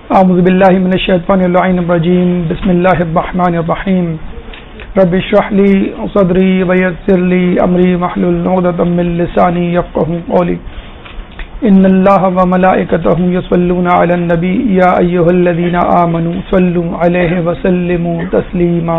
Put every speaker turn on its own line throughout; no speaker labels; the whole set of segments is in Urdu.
اعوذ باللہ من الشیطان اللعین الرجیم بسم اللہ الرحمن الرحیم رب اشرح لی صدری ویسر لی امری واحلل عقدۃ من لسانی یفقهوا قولی ان اللہ وملائکتہ یصلون علی النبی یا ایھا الذین آمنوا صلوا علیہ وسلموا تسلیما.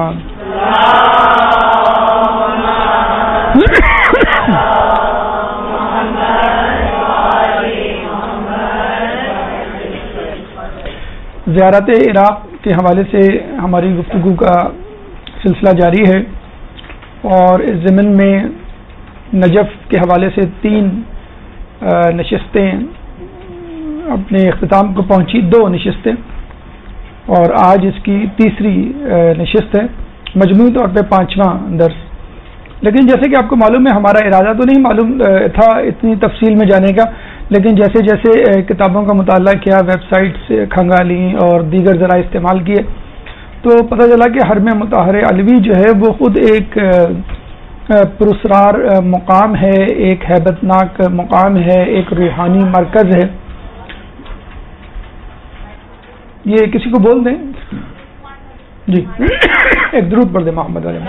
زیارت عراق کے حوالے سے ہماری گفتگو کا سلسلہ جاری ہے اور اس ضمن میں نجف کے حوالے سے 3 نشستیں اپنے اختتام کو پہنچی، 2 نشستیں، اور آج اس کی تیسری نشست ہے، مجموعی طور پہ 5واں درس. لیکن جیسے کہ آپ کو معلوم ہے، ہمارا ارادہ تو نہیں معلوم تھا اتنی تفصیل میں جانے کا، لیکن جیسے جیسے کتابوں کا مطالعہ کیا، ویب سائٹس کھنگالی اور دیگر ذرائع استعمال کیے، تو پتہ چلا کہ حرم مطہر علوی جو ہے وہ خود ایک پراسرار مقام ہے، ایک ہیبت ناک مقام ہے، ایک روحانی مرکز ہے. یہ کسی کو بول دیں جی ایک درود پڑھ دیں محمد علیہ.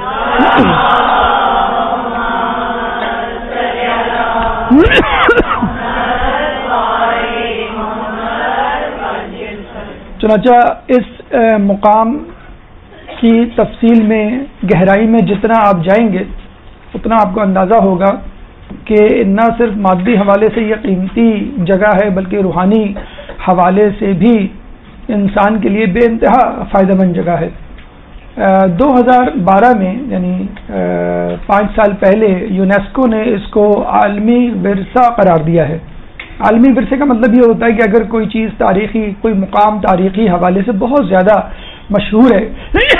چنانچہ اس مقام کی تفصیل میں، گہرائی میں جتنا آپ جائیں گے اتنا آپ کو اندازہ ہوگا کہ نہ صرف مادی حوالے سے یہ قیمتی جگہ ہے بلکہ روحانی حوالے سے بھی انسان کے لیے بے انتہا فائدہ مند جگہ ہے. 2012 میں یعنی 5 سال پہلے یونیسکو نے اس کو عالمی ورثہ قرار دیا ہے. عالمی ورثے کا مطلب یہ ہوتا ہے کہ اگر کوئی چیز تاریخی، کوئی مقام تاریخی حوالے سے بہت زیادہ مشہور ہے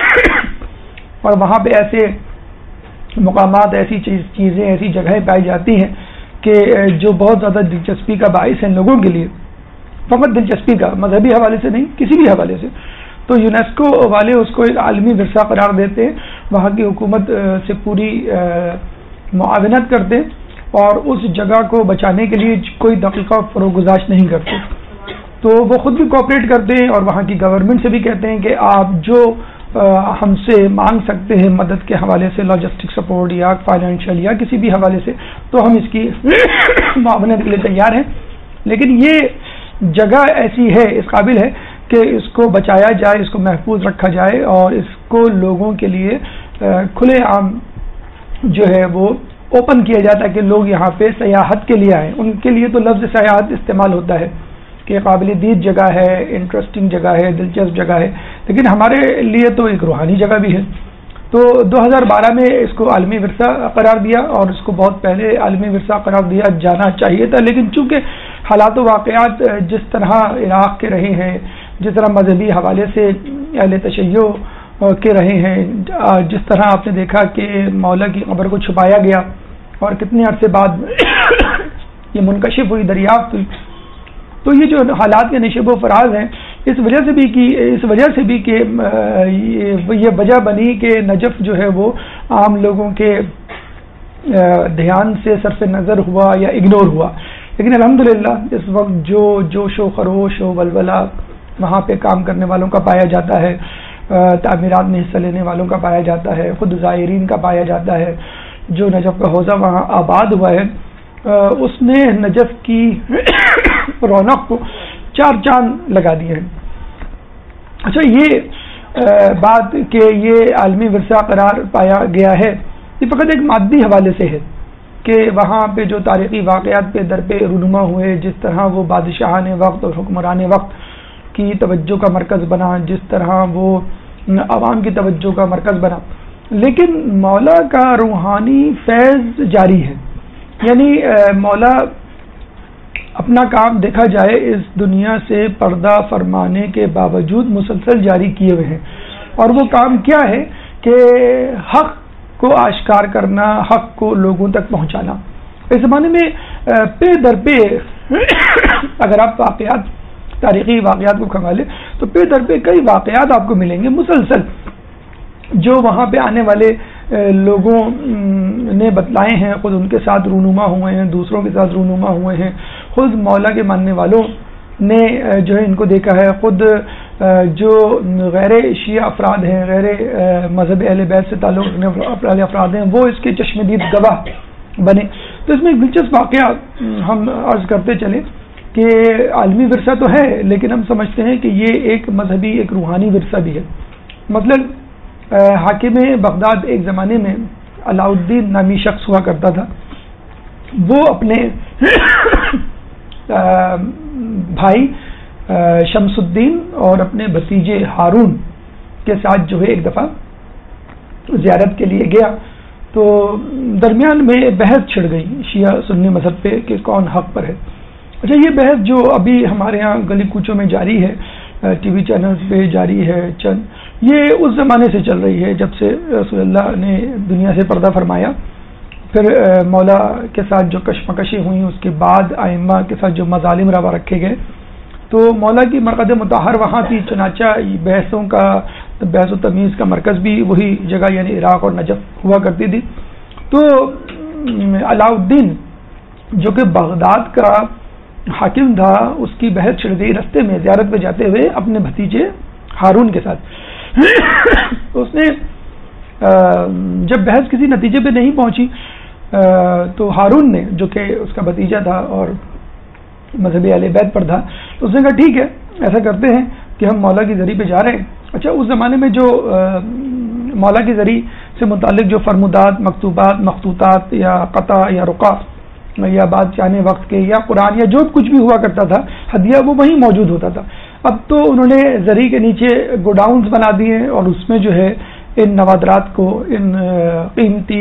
اور وہاں پہ ایسے مقامات، ایسی چیزیں، ایسی جگہیں پائی جاتی ہیں کہ جو بہت زیادہ دلچسپی کا باعث ہیں لوگوں کے لیے، فقط دلچسپی کا، مذہبی حوالے سے نہیں، کسی بھی حوالے سے، تو یونیسکو والے اس کو ایک عالمی ورثہ قرار دیتے ہیں، وہاں کی حکومت سے پوری معاونت کرتے اور اس جگہ کو بچانے کے لیے کوئی دقیقہ فروگزاشت نہیں کرتے. تو وہ خود بھی کوآپریٹ کرتے ہیں اور وہاں کی گورنمنٹ سے بھی کہتے ہیں کہ آپ جو ہم سے مانگ سکتے ہیں مدد کے حوالے سے، لاجسٹک سپورٹ یا فائنینشیل یا کسی بھی حوالے سے، تو ہم اس کی معاونت کے لیے تیار ہیں. لیکن یہ جگہ ایسی ہے، اس قابل ہے کہ اس کو بچایا جائے، اس کو محفوظ رکھا جائے اور اس کو لوگوں کے لیے کھلے عام جو ہے وہ اوپن کیا جاتا ہے کہ لوگ یہاں پہ سیاحت کے لیے آئیں. ان کے لیے تو لفظ سیاحت استعمال ہوتا ہے کہ قابل دید جگہ ہے، انٹرسٹنگ جگہ ہے، دلچسپ جگہ ہے، لیکن ہمارے لیے تو ایک روحانی جگہ بھی ہے. تو 2012 میں اس کو عالمی ورثہ قرار دیا اور اس کو بہت پہلے عالمی ورثہ قرار دیا جانا چاہیے تھا، لیکن چونکہ حالات و واقعات جس طرح عراق کے رہے ہیں، جس طرح مذہبی حوالے سے اہل تشیع کے رہے ہیں، جس طرح آپ نے دیکھا کہ مولا کی قبر کو چھپایا گیا اور کتنے عرصے بعد یہ منکشف ہوئی، دریافت ہوئی، تو یہ جو حالات کے نشیب و فراز ہیں، اس وجہ سے بھی کہ یہ وجہ بنی کہ نجف جو ہے وہ عام لوگوں کے دھیان سے صرف نظر ہوا یا اگنور ہوا. لیکن الحمدللہ اس وقت جو جوش و خروش و ولولہ وہاں پہ کام کرنے والوں کا پایا جاتا ہے، تعمیرات میں حصہ لینے والوں کا پایا جاتا ہے، خود زائرین کا پایا جاتا ہے، جو نجف کا حوضہ وہاں آباد ہوا ہے، اس نے نجف کی رونق کو 4 چاند لگا دیے ہیں. اچھا، یہ بات کہ یہ عالمی ورثہ قرار پایا گیا ہے، یہ فقط ایک مادی حوالے سے ہے کہ وہاں پہ جو تاریخی واقعات پہ در پہ رونما ہوئے، جس طرح وہ بادشاہان وقت اور حکمران وقت کی توجہ کا مرکز بنا، جس طرح وہ عوام کی توجہ کا مرکز بنا، لیکن مولا کا روحانی فیض جاری ہے. یعنی مولا اپنا کام دیکھا جائے اس دنیا سے پردہ فرمانے کے باوجود مسلسل جاری کیے ہوئے ہیں، اور وہ کام کیا ہے کہ حق کو آشکار کرنا، حق کو لوگوں تک پہنچانا. اس زمانے میں پہ در پہ اگر آپ واقعات، تاریخی واقعات کو کھنگالیں تو پہ در پہ کئی واقعات آپ کو ملیں گے مسلسل، جو وہاں پہ آنے والے لوگوں نے بتلائے ہیں، خود ان کے ساتھ رونما ہوئے ہیں، دوسروں کے ساتھ رونما ہوئے ہیں، خود مولا کے ماننے والوں نے جو ہے ان کو دیکھا ہے، خود جو غیر شیعہ افراد ہیں، غیر مذہب اہل بیت سے تعلق رکھنے والے افراد ہیں، وہ اس کے چشمدید گواہ بنے۔ تو اس میں ایک دلچسپ واقعہ ہم عرض کرتے چلیں کہ عالمی ورثہ تو ہے، لیکن ہم سمجھتے ہیں کہ یہ ایک مذہبی، ایک روحانی ورثہ بھی ہے۔ مثلا حاکم بغداد ایک زمانے میں علاء الدین نامی شخص ہوا کرتا تھا، وہ اپنے بھائی شمس الدین اور اپنے بھتیجے ہارون کے ساتھ جو ہے ایک دفعہ زیارت کے لیے گیا، تو درمیان میں بحث چھڑ گئی شیعہ سنی مذہب پہ کہ کون حق پر ہے۔ اچھا، یہ بحث جو ابھی ہمارے ہاں گلی کوچوں میں جاری ہے، ٹی وی چینلز پہ جاری ہے یہ اس زمانے سے چل رہی ہے جب سے رسول اللہ نے دنیا سے پردہ فرمایا، پھر مولا کے ساتھ جو کشمکشی ہوئی، اس کے بعد ائمہ کے ساتھ جو مظالم روا رکھے گئے، تو مولا کی مرقد مطہر وہاں تھی، چنانچہ بحثوں کا، بحث و تمیز کا مرکز بھی وہی جگہ یعنی عراق اور نجف ہوا کرتی تھی۔ تو علاء الدین جو کہ بغداد کا حاکم تھا، اس کی بحث چھڑ گئی رستے میں زیارت پہ جاتے ہوئے اپنے بھتیجے ہارون کے ساتھ۔ اس نے جب بحث کسی نتیجے پہ نہیں پہنچی تو ہارون نے، جو کہ اس کا بھتیجا تھا اور مذہبی اہل بیت پر تھا، تو اس نے کہا ٹھیک ہے، ایسا کرتے ہیں کہ ہم مولا کی زری پہ جا رہے ہیں۔ اچھا، اس زمانے میں جو مولا کی زری سے متعلق جو فرمودات، مکتوبات، مخطوطات یا قطع یا رقع یا بادشاہ وقت کے یا قرآن یا جو کچھ بھی ہوا کرتا تھا ہدیہ، وہ وہیں موجود ہوتا تھا۔ اب تو انہوں نے زری کے نیچے گوڈاؤنز بنا دیے اور اس میں جو ہے ان نوادرات کو، ان قیمتی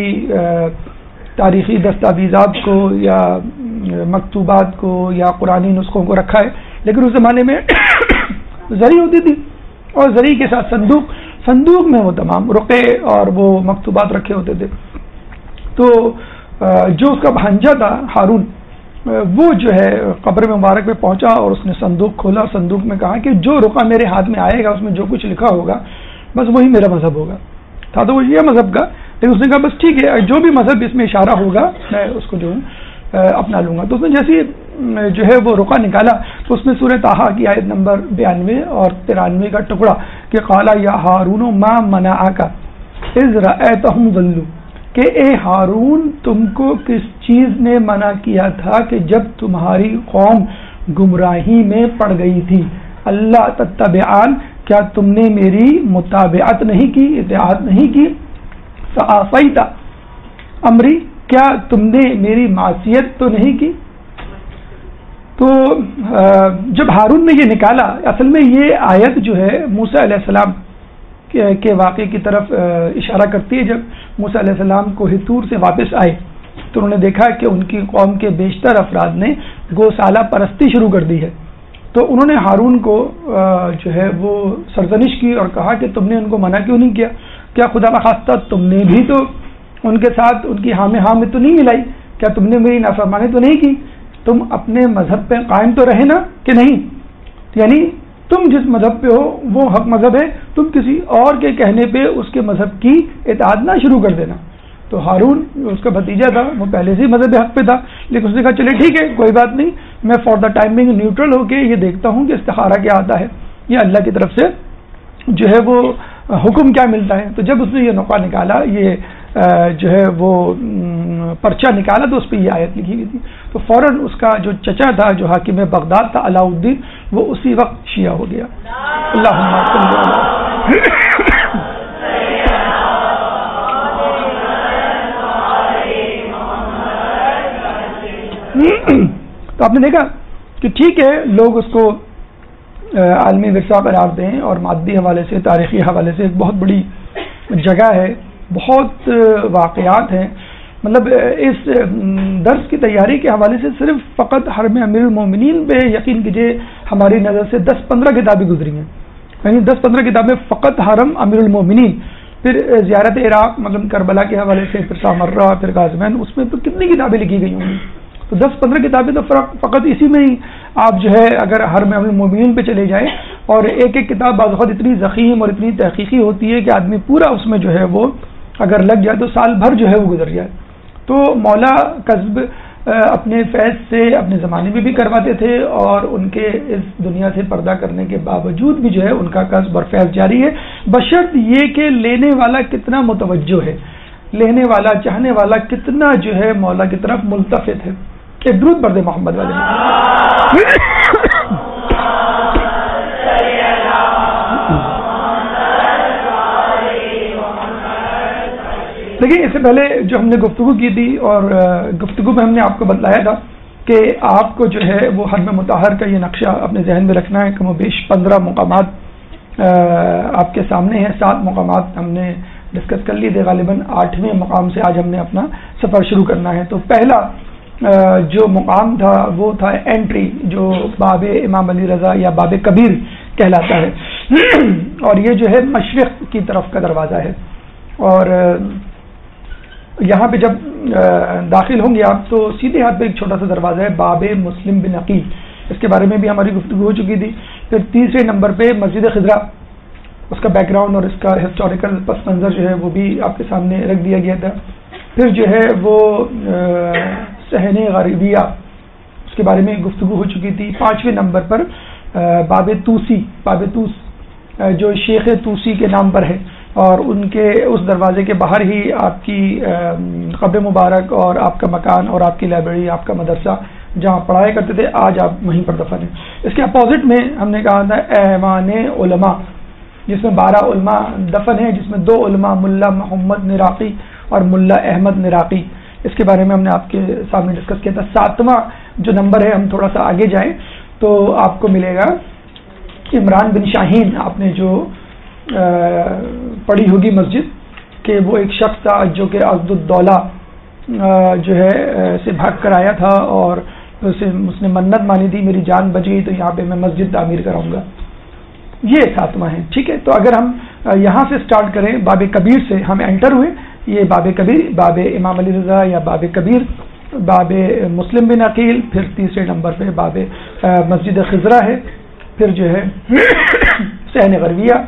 تاریخی دستاویزات کو یا مکتوبات کو یا قرآنی نسخوں کو رکھا ہے۔ لیکن اس زمانے میں زری ہوتی تھی اور زری کے ساتھ صندوق میں وہ تمام رقعے اور وہ مکتوبات رکھے ہوتے تھے۔ تو جو اس کا بھانجا تھا ہارون، وہ جو ہے قبر مبارک پہ پہنچا اور اس نے صندوق کھولا، صندوق میں کہا کہ جو رقعہ میرے ہاتھ میں آئے گا اس میں جو کچھ لکھا ہوگا بس وہی میرا مذہب ہوگا۔ تھا تو وہ یہ مذہب کا، لیکن اس نے کہا بس ٹھیک ہے، جو بھی مذہب اس میں اشارہ ہوگا میں اس کو جو اپنا لوں گا۔ تو اس نے جیسے جو ہے وہ رقعہ نکالا تو اس میں سورہ طٰہٰ کی آیت نمبر 92 اور 93 کا ٹکڑا کہ قال یا ہارون ما منعک اذ رأیتہم ضلوا، کہ اے ہارون تم کو کس چیز نے منع کیا تھا کہ جب تمہاری قوم گمراہی میں پڑ گئی تھی؟ اللہ تتبعان، کیا تم نے میری متابعت نہیں کی، اطاعت نہیں کی؟ فعصیت امری، کیا تم نے میری معصیت تو نہیں کی؟ تو جب ہارون نے یہ نکالا، اصل میں یہ آیت جو ہے موسیٰ علیہ السلام کے واقعے کی طرف اشارہ کرتی ہے۔ جب موسیٰ علیہ السلام کوہ طور سے واپس آئے تو انہوں نے دیکھا کہ ان کی قوم کے بیشتر افراد نے گوسالہ پرستی شروع کر دی ہے، تو انہوں نے ہارون کو جو ہے وہ سرزنش کی اور کہا کہ تم نے ان کو منع کیوں نہیں کیا؟ کیا خدا نخواستہ تم نے بھی تو ان کے ساتھ ان کی ہاں میں تو نہیں ملائی؟ کیا تم نے میری نافرمانی تو نہیں کی؟ تم اپنے مذہب پہ قائم تو رہے نا کہ نہیں؟ یعنی تم جس مذہب پہ ہو وہ حق مذہب ہے، تم کسی اور کے کہنے پہ اس کے مذہب کی اطاعت نہ شروع کر دینا۔ تو ہارون اس کا بھتیجا تھا، وہ پہلے سے مذہب حق پہ تھا، لیکن اس نے کہا چلے ٹھیک ہے کوئی بات نہیں، میں فار دا ٹائمنگ نیوٹرل ہو کے یہ دیکھتا ہوں کہ استخارہ کیا آتا ہے، یہ اللہ کی طرف سے جو ہے وہ حکم کیا ملتا ہے۔ تو جب اس نے یہ نقطہ نکالا، یہ جو ہے وہ پرچہ نکالا، تو اس پہ یہ آیت لکھی گئی تھی۔ تو فوراً اس کا جو چچا تھا جو حاکم بغداد تھا علاء الدین، وہ اسی وقت شیعہ ہو گیا۔ اللہم صلی اللہ۔ تو آپ نے دیکھا کہ ٹھیک ہے لوگ اس کو عالمی ورثہ قرار دیں اور مادی حوالے سے، تاریخی حوالے سے ایک بہت بڑی جگہ ہے، بہت واقعات ہیں۔ مطلب اس درس کی تیاری کے حوالے سے صرف فقط حرم امیر المومنین پہ یقین کیجیے ہماری نظر سے 10-15 کتابیں گزری ہیں، یعنی 10-15 کتابیں فقط حرم امیر المومنین، پھر زیارت عراق مطلب کربلا کے حوالے سے، پھر سامرہ، پھر غازوین، اس میں تو کتنی کتابیں لکھی گئی ہوں گی۔ تو 10-15 کتابیں تو فقط اسی میں ہی آپ جو ہے اگر حرم امیر المومنین پہ چلے جائیں، اور ایک ایک کتاب بعض وقت اتنی ضخیم اور اتنی تحقیقی ہوتی ہے کہ آدمی پورا اس میں جو ہے وہ اگر لگ جائے تو سال بھر جو ہے وہ گزر جائے۔ تو مولا کذب اپنے فیض سے اپنے زمانے میں بھی کرواتے تھے، اور ان کے اس دنیا سے پردہ کرنے کے باوجود بھی جو ہے ان کا قصب اور فیض جاری ہے، بشرط یہ کہ لینے والا کتنا متوجہ ہے، لینے والا چاہنے والا کتنا جو ہے مولا کی طرف ملتفت ہے. کہ درود پڑھ دے محمد والے. لیکن اس سے پہلے جو ہم نے گفتگو کی تھی، اور گفتگو میں ہم نے آپ کو بتلایا تھا کہ آپ کو جو ہے وہ حرم مطہر کا یہ نقشہ اپنے ذہن میں رکھنا ہے. کم و بیش 15 مقامات آپ کے سامنے ہیں. 7 مقامات ہم نے ڈسکس کر لیے تھے، غالباً 8ویں مقام سے آج ہم نے اپنا سفر شروع کرنا ہے. تو پہلا جو مقام تھا وہ تھا انٹری، جو باب امام علی رضا یا باب کبیر کہلاتا ہے، اور یہ جو ہے مشرق کی طرف کا دروازہ ہے. اور یہاں پہ جب داخل ہوں گے آپ تو سیدھے ہاتھ پہ ایک چھوٹا سا دروازہ ہے، باب مسلم بن عقیل. اس کے بارے میں بھی ہماری گفتگو ہو چکی تھی. پھر تیسرے نمبر پہ مسجد خضرا، اس کا بیک گراؤنڈ اور اس کا ہسٹوریکل پس منظر جو ہے وہ بھی آپ کے سامنے رکھ دیا گیا تھا. پھر جو ہے وہ صحن غریبیہ، اس کے بارے میں گفتگو ہو چکی تھی. 5ویں نمبر پر باب توسی، باب توس جو شیخ توسی کے نام پر ہے، اور ان کے اس دروازے کے باہر ہی آپ کی قبر مبارک اور آپ کا مکان اور آپ کی لائبریری، آپ کا مدرسہ جہاں پڑھایا کرتے تھے، آج آپ وہیں پر دفن ہیں. اس کے اپوزٹ میں ہم نے کہا تھا ایوان علماء، جس میں 12 علماء دفن ہیں، جس میں 2 علماء ملا محمد نراقی اور ملا احمد نراقی. اس کے بارے میں ہم نے آپ کے سامنے ڈسکس کیا تھا. 7واں جو نمبر ہے، ہم تھوڑا سا آگے جائیں تو آپ کو ملے گا عمران بن شاہین. آپ نے جو پڑھی ہوگی مسجد، کہ وہ ایک شخص تھا جو کہ عقد الدولہ جو ہے سے بھاگ کر آیا تھا، اور اس نے منت مانی تھی میری جان بچ گئی تو یہاں پہ میں مسجد تعمیر کراؤں گا. یہ 7واں ہے. ٹھیک ہے، تو اگر ہم یہاں سے سٹارٹ کریں، باب کبیر سے ہم انٹر ہوئے. یہ باب کبیر، باب امام علی رضا یا باب کبیر، باب مسلم بن عقیل. پھر تیسرے نمبر پہ باب مسجد خضرا ہے. پھر جو ہے صحن غریبیہ.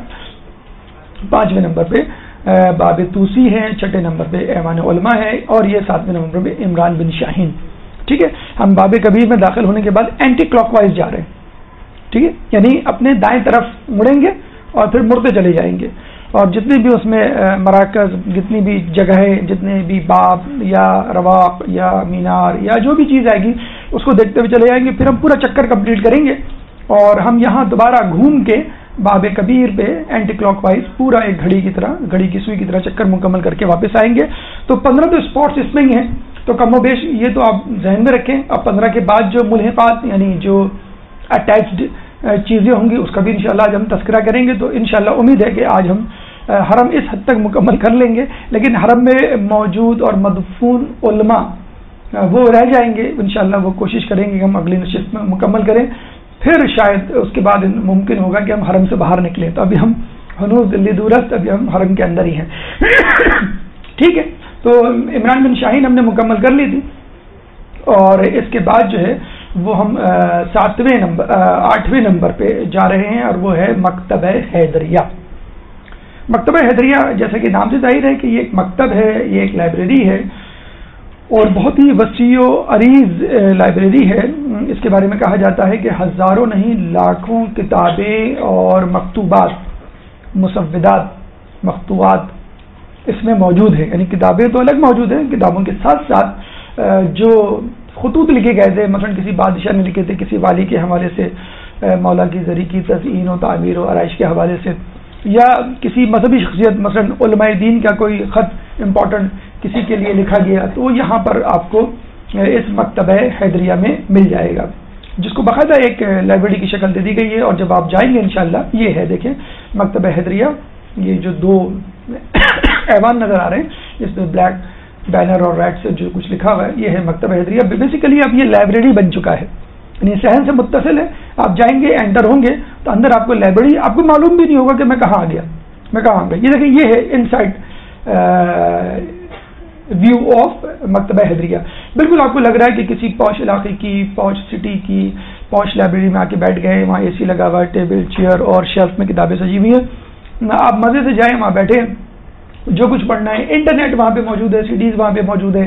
5ویں نمبر پہ باب توسی ہے. 6 نمبر پہ ایوان علماء ہے. اور یہ 7ویں نمبر پہ عمران بن شاہین. ٹھیک ہے، ہم باب کبیر میں داخل ہونے کے بعد اینٹی کلاک وائز جا رہے ہیں. ٹھیک ہے، یعنی اپنے دائیں طرف مڑیں گے اور پھر مڑتے چلے جائیں گے، اور جتنی بھی اس میں مراکز، جتنی بھی جگہیں، جتنے بھی باب یا رواق یا مینار یا جو بھی چیز آئے گی اس کو دیکھتے ہوئے چلے جائیں گے. پھر ہم پورا چکر کمپلیٹ کریں گے، اور ہم یہاں دوبارہ گھوم کے باب کبیر پہ اینٹی کلاک وائز پورا ایک گھڑی کی طرح، گھڑی کی سوئی کی طرح چکر مکمل کر کے واپس آئیں گے. تو 15 تو اسپاٹس اس میں ہی ہیں، تو کم و بیش یہ تو آپ ذہن میں رکھیں. اب 15 کے بعد جو ملحقات یعنی جو اٹیچڈ چیزیں ہوں گی اس کا بھی انشاءاللہ آج ہم تذکرہ کریں گے. تو انشاءاللہ امید ہے کہ آج ہم حرم اس حد تک مکمل کر لیں گے، لیکن حرم میں موجود اور مدفون علماء وہ رہ جائیں گے. انشاءاللہ وہ کوشش کریں گے کہ ہم اگلی نشست میں مکمل کریں. پھر شاید اس کے بعد ممکن ہوگا کہ ہم حرم سے باہر نکلیں. تو ابھی ہم ہنوز دلی دورست، ابھی ہم حرم کے اندر ہی ہیں. ٹھیک ہے، تو عمران بن شاہین ہم نے مکمل کر لی تھی. اور اس کے بعد جو ہے وہ ہم 8ویں نمبر پہ جا رہے ہیں، اور وہ ہے مکتبہ حیدریہ. مکتبہ حیدریہ جیسا کہ نام سے ظاہر ہے کہ یہ ایک مکتب ہے، یہ ایک لائبریری ہے، اور بہت ہی وسیع و عریض لائبریری ہے. اس کے بارے میں کہا جاتا ہے کہ ہزاروں نہیں لاکھوں کتابیں اور مکتوبات، مسودات، مخطوطات اس میں موجود ہیں. یعنی کتابیں تو الگ موجود ہیں، کتابوں کے ساتھ ساتھ جو خطوط لکھے گئے تھے، مثلا کسی بادشاہ نے لکھے تھے، کسی والی کے حوالے سے، مولا کی زری کی تزئین و تعمیر و آرائش کے حوالے سے، یا کسی مذہبی شخصیت مثلا علماء دین کا کوئی خط امپورٹنٹ کسی کے لیے لکھا گیا، تو یہاں پر آپ کو اس مکتبہ حیدریہ میں مل جائے گا، جس کو باقاعدہ ایک لائبریری کی شکل دے دی گئی ہے. اور جب آپ جائیں گے انشاءاللہ یہ ہے، دیکھیں مکتبہ حیدریہ، یہ جو 2 ایوان نظر آ رہے ہیں جس میں بلیک بینر اور ریڈ سے جو کچھ لکھا ہوا ہے، یہ ہے مکتبہ حیدریہ. بیسیکلی اب یہ لائبریری بن چکا ہے، یعنی صحن سے متصل ہے. آپ جائیں گے، انٹر ہوں گے تو اندر آپ کو لائبریری، آپ کو معلوم بھی نہیں ہوگا کہ میں کہاں آ گیا، میں کہاں آ گیا. یہ دیکھیں، یہ ہے ان سائڈ ویو آف مکتبہ حیدریہ. بالکل آپ کو لگ رہا ہے کہ کسی پوش علاقے کی، پوش سٹی کی پوش لائبریری میں آ کے بیٹھ گئے، وہاں اے سی لگا ہوا ہے، ٹیبل چیئر اور شیلف میں کتابیں سجی ہوئی ہیں. آپ مزے سے جائیں، وہاں بیٹھیں، جو کچھ پڑھنا ہے. انٹرنیٹ وہاں پہ موجود ہے، سی ڈیز وہاں پہ موجود ہیں،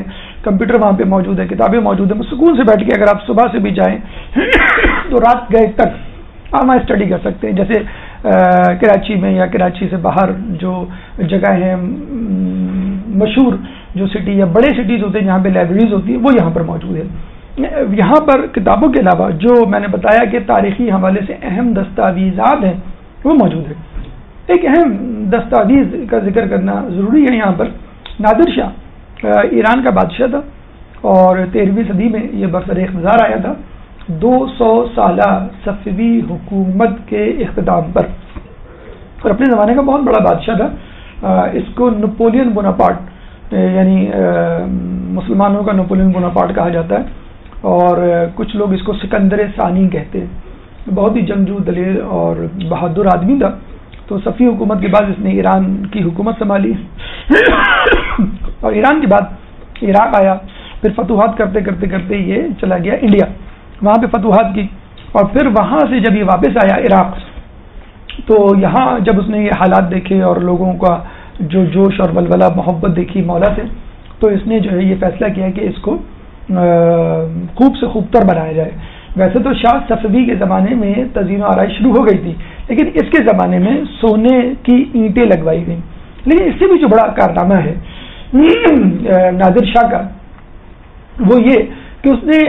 کمپیوٹر وہاں پہ موجود ہے، کتابیں موجود ہیں، سکون سے بیٹھ کے اگر آپ صبح سے بھی جائیں تو رات گئے تک آپ وہاں اسٹڈی کر سکتے ہیں. جیسے کراچی میں یا کراچی سے باہر جو جگہ ہیں مشہور جو سٹی یا بڑے سٹیز ہوتے ہیں جہاں پہ لائبریریز ہوتی ہیں وہ یہاں پر موجود ہے. یہاں پر کتابوں کے علاوہ جو میں نے بتایا کہ تاریخی حوالے سے اہم دستاویزات ہیں وہ موجود ہے. ایک اہم دستاویز کا ذکر کرنا ضروری ہے. یہاں پر نادر شاہ ایران کا بادشاہ تھا اور 13ویں صدی میں یہ برسر اقتدار آیا تھا 200 سالہ صفوی حکومت کے اختتام پر، اور اپنے زمانے کا بہت بڑا بادشاہ تھا. اس کو نپولین بوناپارٹ یعنی مسلمانوں کا نپولین بوناپارٹ کہا جاتا ہے، اور کچھ لوگ اس کو سکندر ثانی کہتے ہیں. بہت ہی جنگجو دلیر اور بہادر آدمی تھا. تو صفوی حکومت کے بعد اس نے ایران کی حکومت سنبھالی اور ایران کے بعد عراق آیا، پھر فتوحات کرتے کرتے کرتے یہ چلا گیا انڈیا، وہاں پہ فتوحات کی، اور پھر وہاں سے جب یہ واپس آیا عراق تو یہاں جب اس نے یہ حالات دیکھے اور لوگوں کا جو جوش اور ولولہ محبت دیکھی مولا سے، تو اس نے جو ہے یہ فیصلہ کیا کہ اس کو خوب سے خوب تر بنایا جائے. ویسے تو شاہ صفوی کے زمانے میں تزئین و آرائش شروع ہو گئی تھی، لیکن اس کے زمانے میں سونے کی اینٹیں لگوائی گئیں. لیکن اس سے بھی جو بڑا کارنامہ ہے نادر شاہ کا وہ یہ کہ اس نے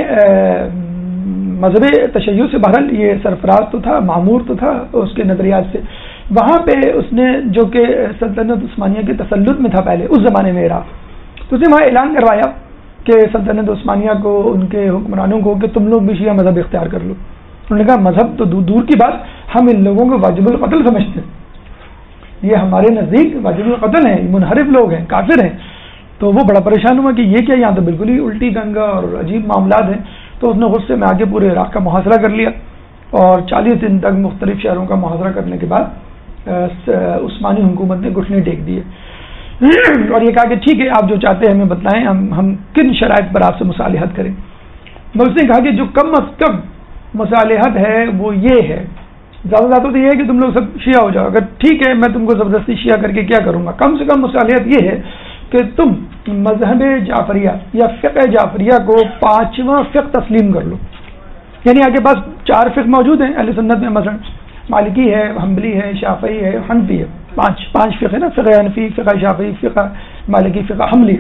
مذہب تشیع سے بہرحال یہ سرفراز تو تھا، معمور تو تھا اس کے نظریات سے، وہاں پہ اس نے جو کہ سلطنت عثمانیہ کے تسلط میں تھا پہلے اس زمانے میں عراق، تو اس نے وہاں اعلان کروایا کہ سلطنت عثمانیہ کو ان کے حکمرانوں کو کہ تم لوگ بھی شیعہ مذہب اختیار کر لو. انہوں نے کہا مذہب تو دور کی بات، ہم ان لوگوں کو واجب القتل سمجھتے ہیں، یہ ہمارے نزدیک واجب القتل ہیں، منحرف لوگ ہیں، کافر ہیں. تو وہ بڑا پریشان ہوا کہ یہ کیا، یہاں تو بالکل ہی الٹی گنگا اور عجیب معاملات ہیں. تو اس نے غصے میں آگے پورے عراق کا محاصرہ کر لیا اور 40 دن تک مختلف شہروں کا محاصرہ کرنے کے بعد عثمانی حکومت نے گھٹنے ٹیک دیے اور یہ کہا کہ ٹھیک ہے آپ جو چاہتے ہیں ہمیں بتلائیں، ہم کن شرائط پر آپ سے مصالحت کریں. میں اس نے کہا کہ جو کم از کم مصالحت ہے وہ یہ ہے، زیادہ زیادہ تو یہ ہے کہ تم لوگ سب شیعہ ہو جاؤ، اگر ٹھیک ہے میں تم کو زبردستی شیعہ کر کے کیا کروں گا، کم سے کم مصالحت یہ ہے کہ تم مذہب جعفریہ یا فقہ جعفریہ کو 5واں فقہ تسلیم کر لو. یعنی آپ کے پاس 4 فقہ موجود ہیں اہل سنت میں، مثلا مالکی ہے، حنبلی ہے، شافعی ہے، حنفی ہے، 5 فقہ ہے نا، فقہ حنفی، فقہ شافعی، فقہ مالکی، فقہ حنبلی.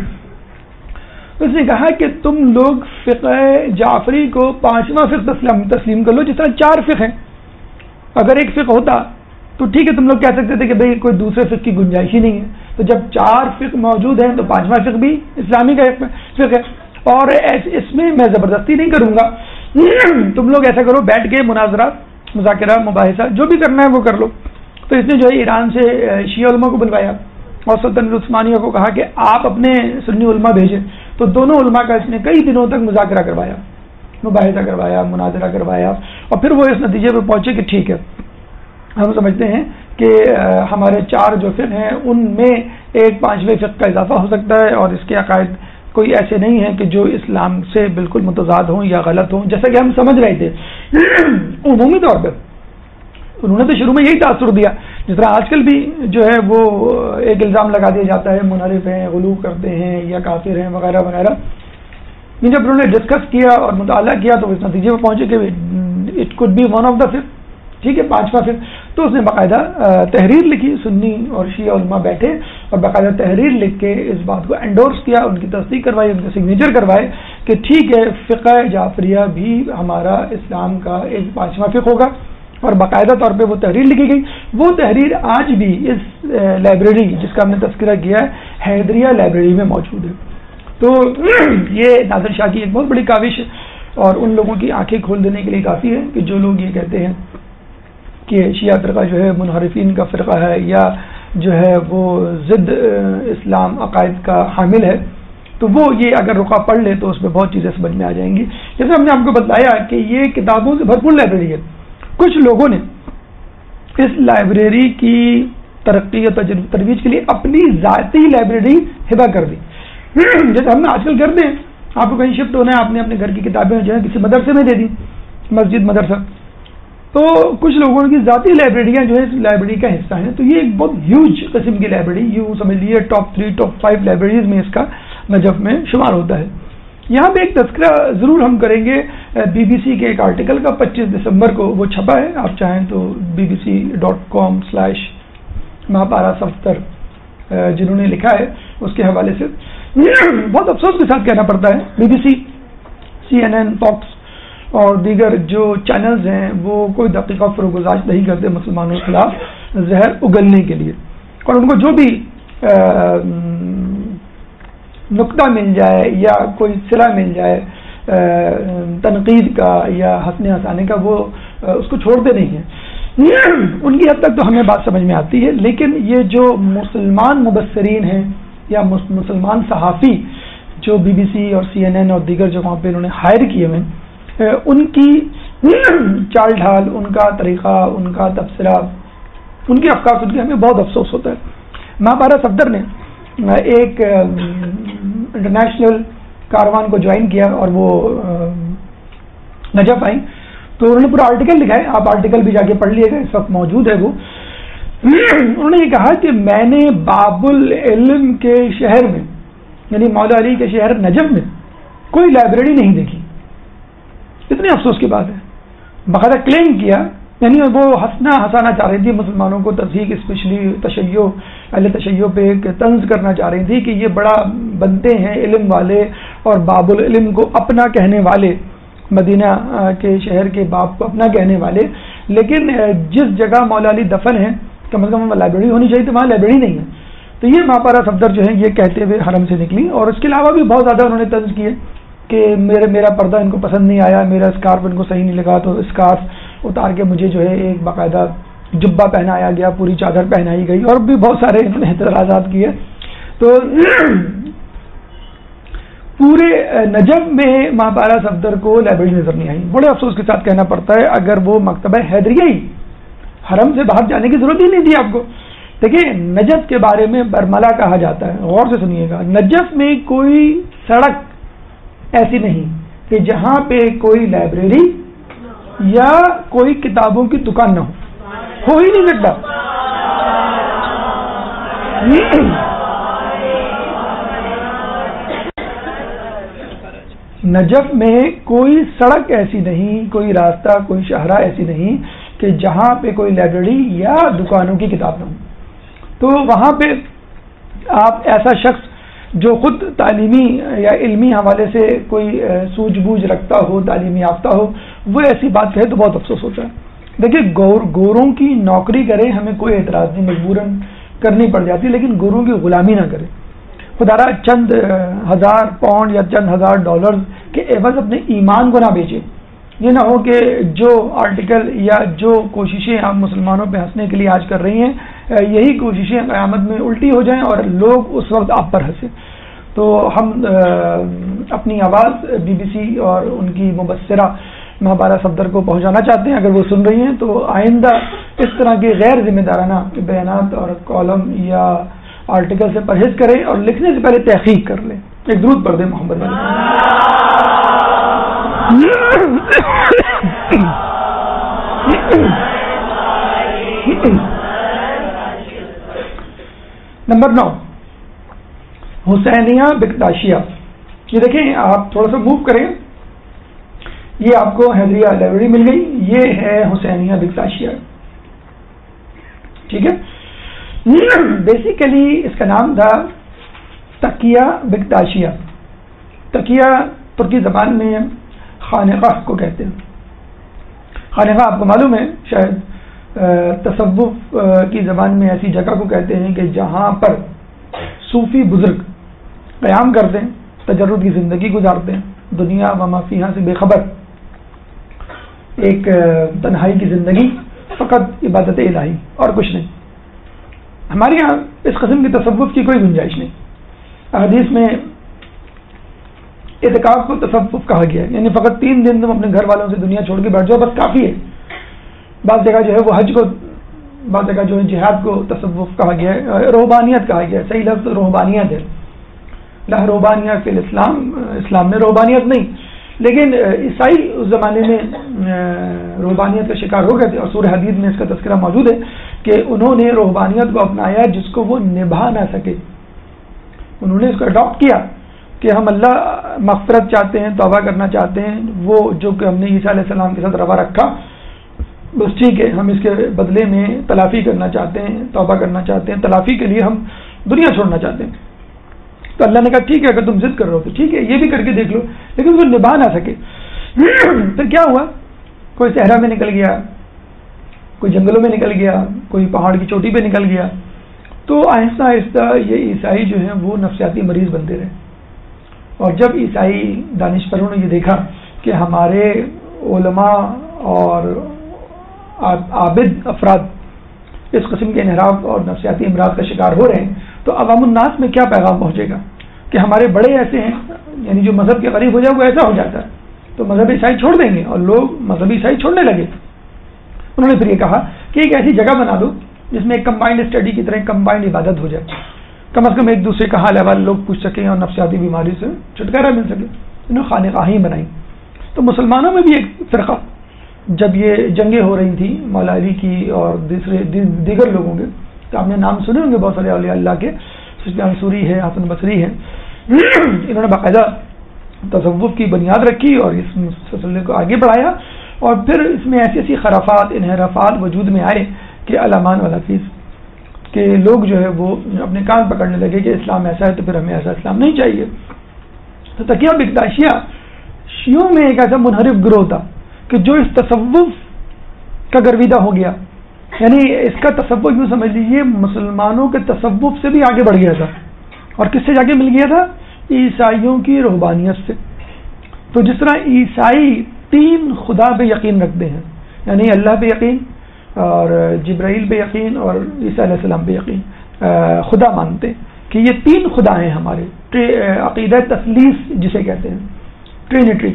اس نے کہا کہ تم لوگ فقہ جعفری کو 5واں فقہ تسلیم کر لو، جس طرح 4 فقہ ہیں. اگر ایک فقہ ہوتا تو ٹھیک ہے تم لوگ کہہ سکتے تھے کہ بھئی کوئی دوسرے فقہ کی گنجائش ہی نہیں ہے. تو جب 4 فقہ موجود ہیں تو 5واں فقہ بھی اسلامی کا ایک فقہ ہے، اور اس میں زبردستی نہیں کروں گا. تم لوگ ایسا کرو، بیٹھ کے مناظرہ، مذاکرہ، مباحثہ جو بھی کرنا ہے وہ کر لو. تو اس نے جو ہے ایران سے شیعہ علماء کو بلوایا اور سلطنت عثمانیہ کو کہا کہ آپ اپنے سنی علماء بھیجیں. تو دونوں علماء کا اس نے کئی دنوں تک مذاکرہ کروایا، مباحثہ کروایا، مناظرہ کروایا، اور پھر وہ اس نتیجے پہ پہنچے کہ ٹھیک ہے ہم سمجھتے ہیں کہ ہمارے 4 جو فقہ ہیں ان میں ایک 5ویں فقہ کا اضافہ ہو سکتا ہے، اور اس کے عقائد کوئی ایسے نہیں ہیں کہ جو اسلام سے بالکل متضاد ہوں یا غلط ہوں، جیسا کہ ہم سمجھ رہے تھے. عمومی طور پہ انہوں نے تو شروع میں یہی تاثر دیا، جس طرح آج کل بھی جو ہے وہ ایک الزام لگا دیا جاتا ہے منحرف ہیں، غلو کرتے ہیں یا کافر ہیں وغیرہ وغیرہ. جب انہوں نے ڈسکس کیا اور مطالعہ کیا تو اس نتیجے پہ پہنچے کہ it could be one of the فقہ، ٹھیک ہے 5واں فقہ. تو اس نے باقاعدہ تحریر لکھی، سنی اور شیعہ علماء بیٹھے اور باقاعدہ تحریر لکھ کے اس بات کو انڈورس کیا، ان کی تصدیق کروائی، ان کے سگنیچر کروائے کہ ٹھیک ہے فقہ جعفریہ بھی ہمارا اسلام کا ایک 5واں فقہ ہوگا. اور باقاعدہ طور پہ وہ تحریر لکھی گئی. وہ تحریر آج بھی اس لائبریری جس کا ہم نے تذکرہ کیا ہے حیدریہ لائبریری میں موجود ہے. تو یہ نادر شاہ کی ایک بہت بڑی کاوش ہے، اور ان لوگوں کی آنکھیں کھول دینے کے لیے کافی ہے کہ جو لوگ یہ کہتے ہیں کہ شیعہ فرقہ جو ہے منحرفین کا فرقہ ہے یا جو ہے وہ ضد اسلام عقائد کا حامل ہے، تو وہ یہ اگر رقعہ پڑھ لے تو اس میں بہت چیزیں سمجھ میں آ جائیں گی. جیسے ہم نے آپ کو بتایا کہ یہ کتابوں سے بھرپور لائبریری ہے. کچھ لوگوں نے اس لائبریری کی ترقی اور ترویج کے لیے اپنی ذاتی لائبریری ہبہ کر دی. جیسے ہم آج کل کرتے ہیں، آپ کو کہیں شفٹ ہونا ہے، آپ نے اپنے گھر کی کتابیں جو ہے کسی مدرسے میں دے دی، مسجد مدرسہ. تو کچھ لوگوں کی ذاتی لائبریریاں جو ہے اس لائبریری کا حصہ ہیں. تو یہ ایک بہت ہیوج قسم کی لائبریری، یوں سمجھ لیجیے ٹاپ 3 ٹاپ 5 لائبریریز میں اس کا نجف میں شمار ہوتا ہے. یہاں پہ ایک تذکرہ ضرور ہم کریں گے BBC کے ایک آرٹیکل کا، 25 دسمبر کو وہ چھپا ہے، آپ چاہیں تو bbc.com/ماہپارہ صفدر جنہوں نے لکھا ہے اس کے حوالے سے بہت افسوس کے ساتھ کہنا پڑتا ہے BBC، CNN، فاکس اور دیگر جو چینلز ہیں وہ کوئی دقیقہ فروگزاشت نہیں کرتے مسلمانوں کے خلاف زہر اگلنے کے لیے، اور ان کو جو بھی نقطہ مل جائے یا کوئی صلہ مل جائے تنقید کا یا ہنسنے ہنسانے کا، وہ اس کو چھوڑتے نہیں ہیں. ان کی حد تک تو ہمیں بات سمجھ میں آتی ہے، لیکن یہ جو مسلمان مبصرین ہیں یا مسلمان صحافی جو BBC اور CNN اور دیگر جگہوں پہ انہوں نے ہائر کیے ہوئے، ان کی چال ڈھال، ان کا طریقہ، ان کا تبصرہ، ان کے افکار سن کے ہمیں بہت افسوس ہوتا ہے. ماہپارہ صفدر نے ایک انٹرنیشنل کاروان کو جوائن کیا اور وہ نجف آئیں، تو انہوں نے پورا آرٹیکل لکھا ہے، آپ آرٹیکل بھی جا کے پڑھ لیے گا، اس وقت موجود ہے وہ. انہوں نے یہ کہا کہ میں نے باب العلم کے شہر میں، یعنی مولا علی کے شہر نجف میں کوئی لائبریری نہیں دیکھی. اتنے افسوس کی بات ہے. باقاعدہ کلیم کیا، یعنی وہ ہنسانا چاہ رہی تھی مسلمانوں کو، تضحیک اسپیشلی اہل تشیع پہ ایک طنز کرنا چاہ رہی تھی کہ یہ بڑا بنتے ہیں علم والے اور باب العلم کو اپنا کہنے والے، مدینہ کے شہر کے باب کو اپنا کہنے والے، لیکن جس جگہ مولا علی دفن ہے کم از کم لائبریری ہونی چاہیے، تو وہاں لائبریری نہیں ہے. تو یہ ماہپارہ صفدر جو ہے یہ کہتے ہوئے حرم سے نکلی، اور اس کے علاوہ بھی بہت زیادہ انہوں نے طنز کیے کہ میرا پردہ ان کو پسند نہیں آیا، میرا اسکارف ان کو صحیح نہیں لگا، تو اسکارف اتار کے مجھے جو ہے ایک باقاعدہ جبہ پہنایا گیا، پوری چادر پہنائی گئی، اور بھی بہت سارے انہوں نے اعتراضات کیے. تو پورے نجف میں ماہپارہ صفدر کو لائبریری نظر نہیں آئی. بڑے افسوس کے ساتھ کہنا پڑتا ہے، اگر وہ مکتبہ حیدریہ ہی، حرم سے باہر جانے کی ضرورت ہی نہیں تھی آپ کو. دیکھیں نجف کے بارے میں برملا کہا جاتا ہے، غور سے سنیے گا، نجف میں کوئی سڑک ایسی نہیں کہ جہاں پہ کوئی لائبریری یا کوئی کتابوں کی دکان نہ ہو ہی نہیں سکتا. نجف میں کوئی سڑک ایسی نہیں، کوئی راستہ، کوئی شاہراہ ایسی نہیں کہ جہاں پہ کوئی لائبریری یا دکانوں کی کتاب نہ ہو. تو وہاں پہ آپ ایسا شخص جو خود تعلیمی یا علمی حوالے سے کوئی سوجھ بوجھ رکھتا ہو، تعلیمی یافتہ ہو، وہ ایسی بات کہے تو بہت افسوس ہوتا ہے. دیکھیے گوروں کی نوکری کرے، ہمیں کوئی اعتراض نہیں، مجبوراً کرنی پڑ جاتی، لیکن گوروں کی غلامی نہ کرے. خدا را چند ہزار پاؤنڈ یا چند ہزار ڈالر کے عوض اپنے ایمان کو نہ بیچے. یہ نہ ہو کہ جو آرٹیکل یا جو کوششیں آپ مسلمانوں پہ ہنسنے کے لیے آج کر رہی ہیں، یہی کوششیں قیامت میں الٹی ہو جائیں اور لوگ اس وقت آپ پر ہنسیں. تو ہم اپنی آواز BBC اور ان کی مبصرہ ماہپارہ صفدر کو پہنچانا چاہتے ہیں. اگر وہ سن رہی ہیں تو آئندہ اس طرح کے غیر ذمہ دارانہ بیانات اور کالم یا آرٹیکل سے پرہیز کریں اور لکھنے سے پہلے تحقیق کر لیں. ایک درود پڑھ دیں محمد علی. نمبر 9، حسینیہ بکتاشیہ. یہ دیکھیں آپ تھوڑا سا موو کریں، یہ آپ کو حیدریہ لائبریری مل گئی، یہ ہے حسینیہ بکتاشیہ. ٹھیک ہے، بیسیکلی اس کا نام تھا تقیہ بکتاشیہ. تقیہ ترکی زبان میں خانقاہ کو کہتے ہیں. خانقاہ آپ کو معلوم ہے شاید تصوف کی زبان میں ایسی جگہ کو کہتے ہیں کہ جہاں پر صوفی بزرگ قیام کرتے ہیں، تجرد کی زندگی گزارتے ہیں، دنیا و ما فیہا سے بے خبر، ایک تنہائی کی زندگی، فقط عبادت الہی اور کچھ نہیں. ہمارے یہاں اس قسم کی تصوف کی کوئی گنجائش نہیں. حدیث میں اعتکاف کو تصوف کہا گیا ہے، یعنی فقط 3 دن تم اپنے گھر والوں سے دنیا چھوڑ کے بیٹھ جاؤ، بس کافی ہے. بعض جگہ جو ہے وہ حج کو، بعض جگہ جو ہے جہاد کو تصوف کہا گیا ہے، روحانیت کہا گیا ہے. صحیح لفظ روحانیت ہے. لا روحانیت فی الاسلام، اسلام میں روحانیت نہیں. لیکن عیسائی اس زمانے میں روحانیت کا شکار ہو گئے تھے، اور سورہ حدید میں اس کا تذکرہ موجود ہے کہ انہوں نے روحانیت کو اپنایا جس کو وہ نبھا نہ سکے. انہوں نے اس کو اڈاپٹ کیا کہ ہم اللہ مغفرت چاہتے ہیں, توبہ کرنا چاہتے ہیں, وہ جو کہ ہم نے عیسیٰ علیہ السلام کے ساتھ روا رکھا بس ٹھیک ہے, ہم اس کے بدلے میں تلافی کرنا چاہتے ہیں, توبہ کرنا چاہتے ہیں, تلافی کے لیے ہم دنیا چھوڑنا چاہتے ہیں. تو اللہ نے کہا ٹھیک ہے, اگر تم ضد کر رہے ہو تو ٹھیک ہے, یہ بھی کر کے دیکھ لو. لیکن وہ نبھا نہ سکے. پھر کیا ہوا, کوئی صحرا میں نکل گیا, کوئی جنگلوں میں نکل گیا, کوئی پہاڑ کی چوٹی پہ نکل گیا. تو آہستہ آہستہ یہ عیسائی جو ہیں وہ نفسیاتی مریض بنتے رہے. اور جب عیسائی دانشوروں نے یہ دیکھا کہ ہمارے علماء اور عابد افراد اس قسم کے انحراف اور نفسیاتی امراض کا شکار ہو رہے ہیں, تو عوام الناس میں کیا پیغام پہنچے گا کہ ہمارے بڑے ایسے ہیں, یعنی جو مذہب کے قریب ہو جائے وہ ایسا ہو جاتا ہے, تو مذہب عیسائی چھوڑ دیں گے. اور لوگ مذہب عیسائی چھوڑنے لگے. انہوں نے پھر یہ کہا کہ ایک ایسی جگہ بنا دو جس میں ایک کمبائنڈ اسٹڈی کی طرح کمبائنڈ عبادت ہو جائے, کم از کم ایک دوسرے کا حال احوال لوگ پوچھ سکیں اور نفسیاتی بیماری سے چھٹکارا مل سکے. انہوں نے خانقاہیں بنائی. تو مسلمانوں میں بھی ایک فرقہ, جب یہ جنگیں ہو رہی تھیں مولا علی کی اور دیگر لوگوں کے, تو آپ نے نام سنے ہوں گے بہت سارے اولیاء اللہ کے, سفیان ثوری ہے, حسن بصری ہے. انہوں نے باقاعدہ تصوف کی بنیاد رکھی اور اس سلسلے کو آگے بڑھایا. اور پھر اس میں ایسی ایسی خرافات انحرافات وجود میں آئے کہ علامان والحفیظ کہ لوگ جو ہے وہ اپنے کان پکڑنے لگے کہ اسلام ایسا ہے تو پھر ہمیں ایسا اسلام نہیں چاہیے. تو تقیہ بکتاشیہ شیعوں میں ایک ایسا منحرف گروہ تھا کہ جو اس تصوف کا گرویدہ ہو گیا, یعنی اس کا تصوف یوں سمجھ لیجیے مسلمانوں کے تصوف سے بھی آگے بڑھ گیا تھا. اور کس سے جا کے مل گیا تھا؟ عیسائیوں کی روحانیت سے. تو جس طرح عیسائی 3 خدا پہ یقین رکھتے ہیں, یعنی اللہ پہ یقین اور جبرائیل پہ یقین اور عیسیٰ علیہ السلام پہ یقین, خدا مانتے کہ یہ 3 خدا ہیں ہمارے, عقیدہ تثلیث جسے کہتے ہیں, ٹرینیٹری.